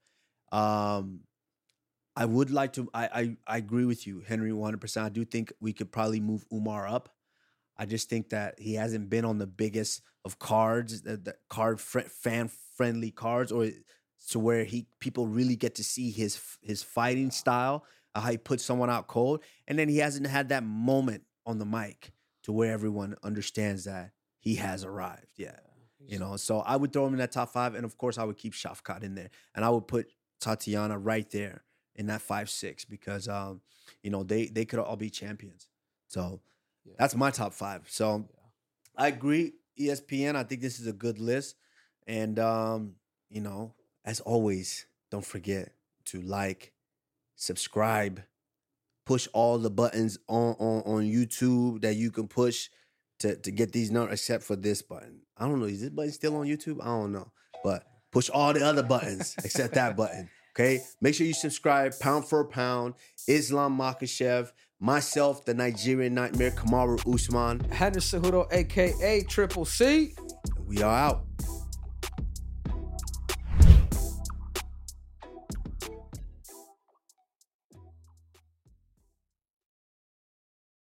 Um, I would like to, I, I, I agree with you, Henry, one hundred percent. I do think we could probably move Umar up. I just think that he hasn't been on the biggest of cards, the, the card fr- fan-friendly cards, or to where he people really get to see his his fighting style, uh, how he puts someone out cold. And then he hasn't had that moment on the mic to where everyone understands that he has arrived yet. You know, so I would throw him in that top five. And of course, I would keep Shavkat in there. And I would put Tatiana right there in that five six because, um, you know, they, they could all be champions. So Yeah. that's my top five. So Yeah. I agree, E S P N. I think this is a good list. And, um, you know, as always, don't forget to like, subscribe, push all the buttons on, on, on YouTube that you can push to, to get these numbers, except for this button. I don't know. Is this button still on YouTube? I don't know. But push all the other buttons except that button. Okay? Make sure you subscribe. Pound for pound. Islam Makhachev. Myself, the Nigerian Nightmare, Kamaru Usman. Henry Cejudo, a k a. Triple C. We are out.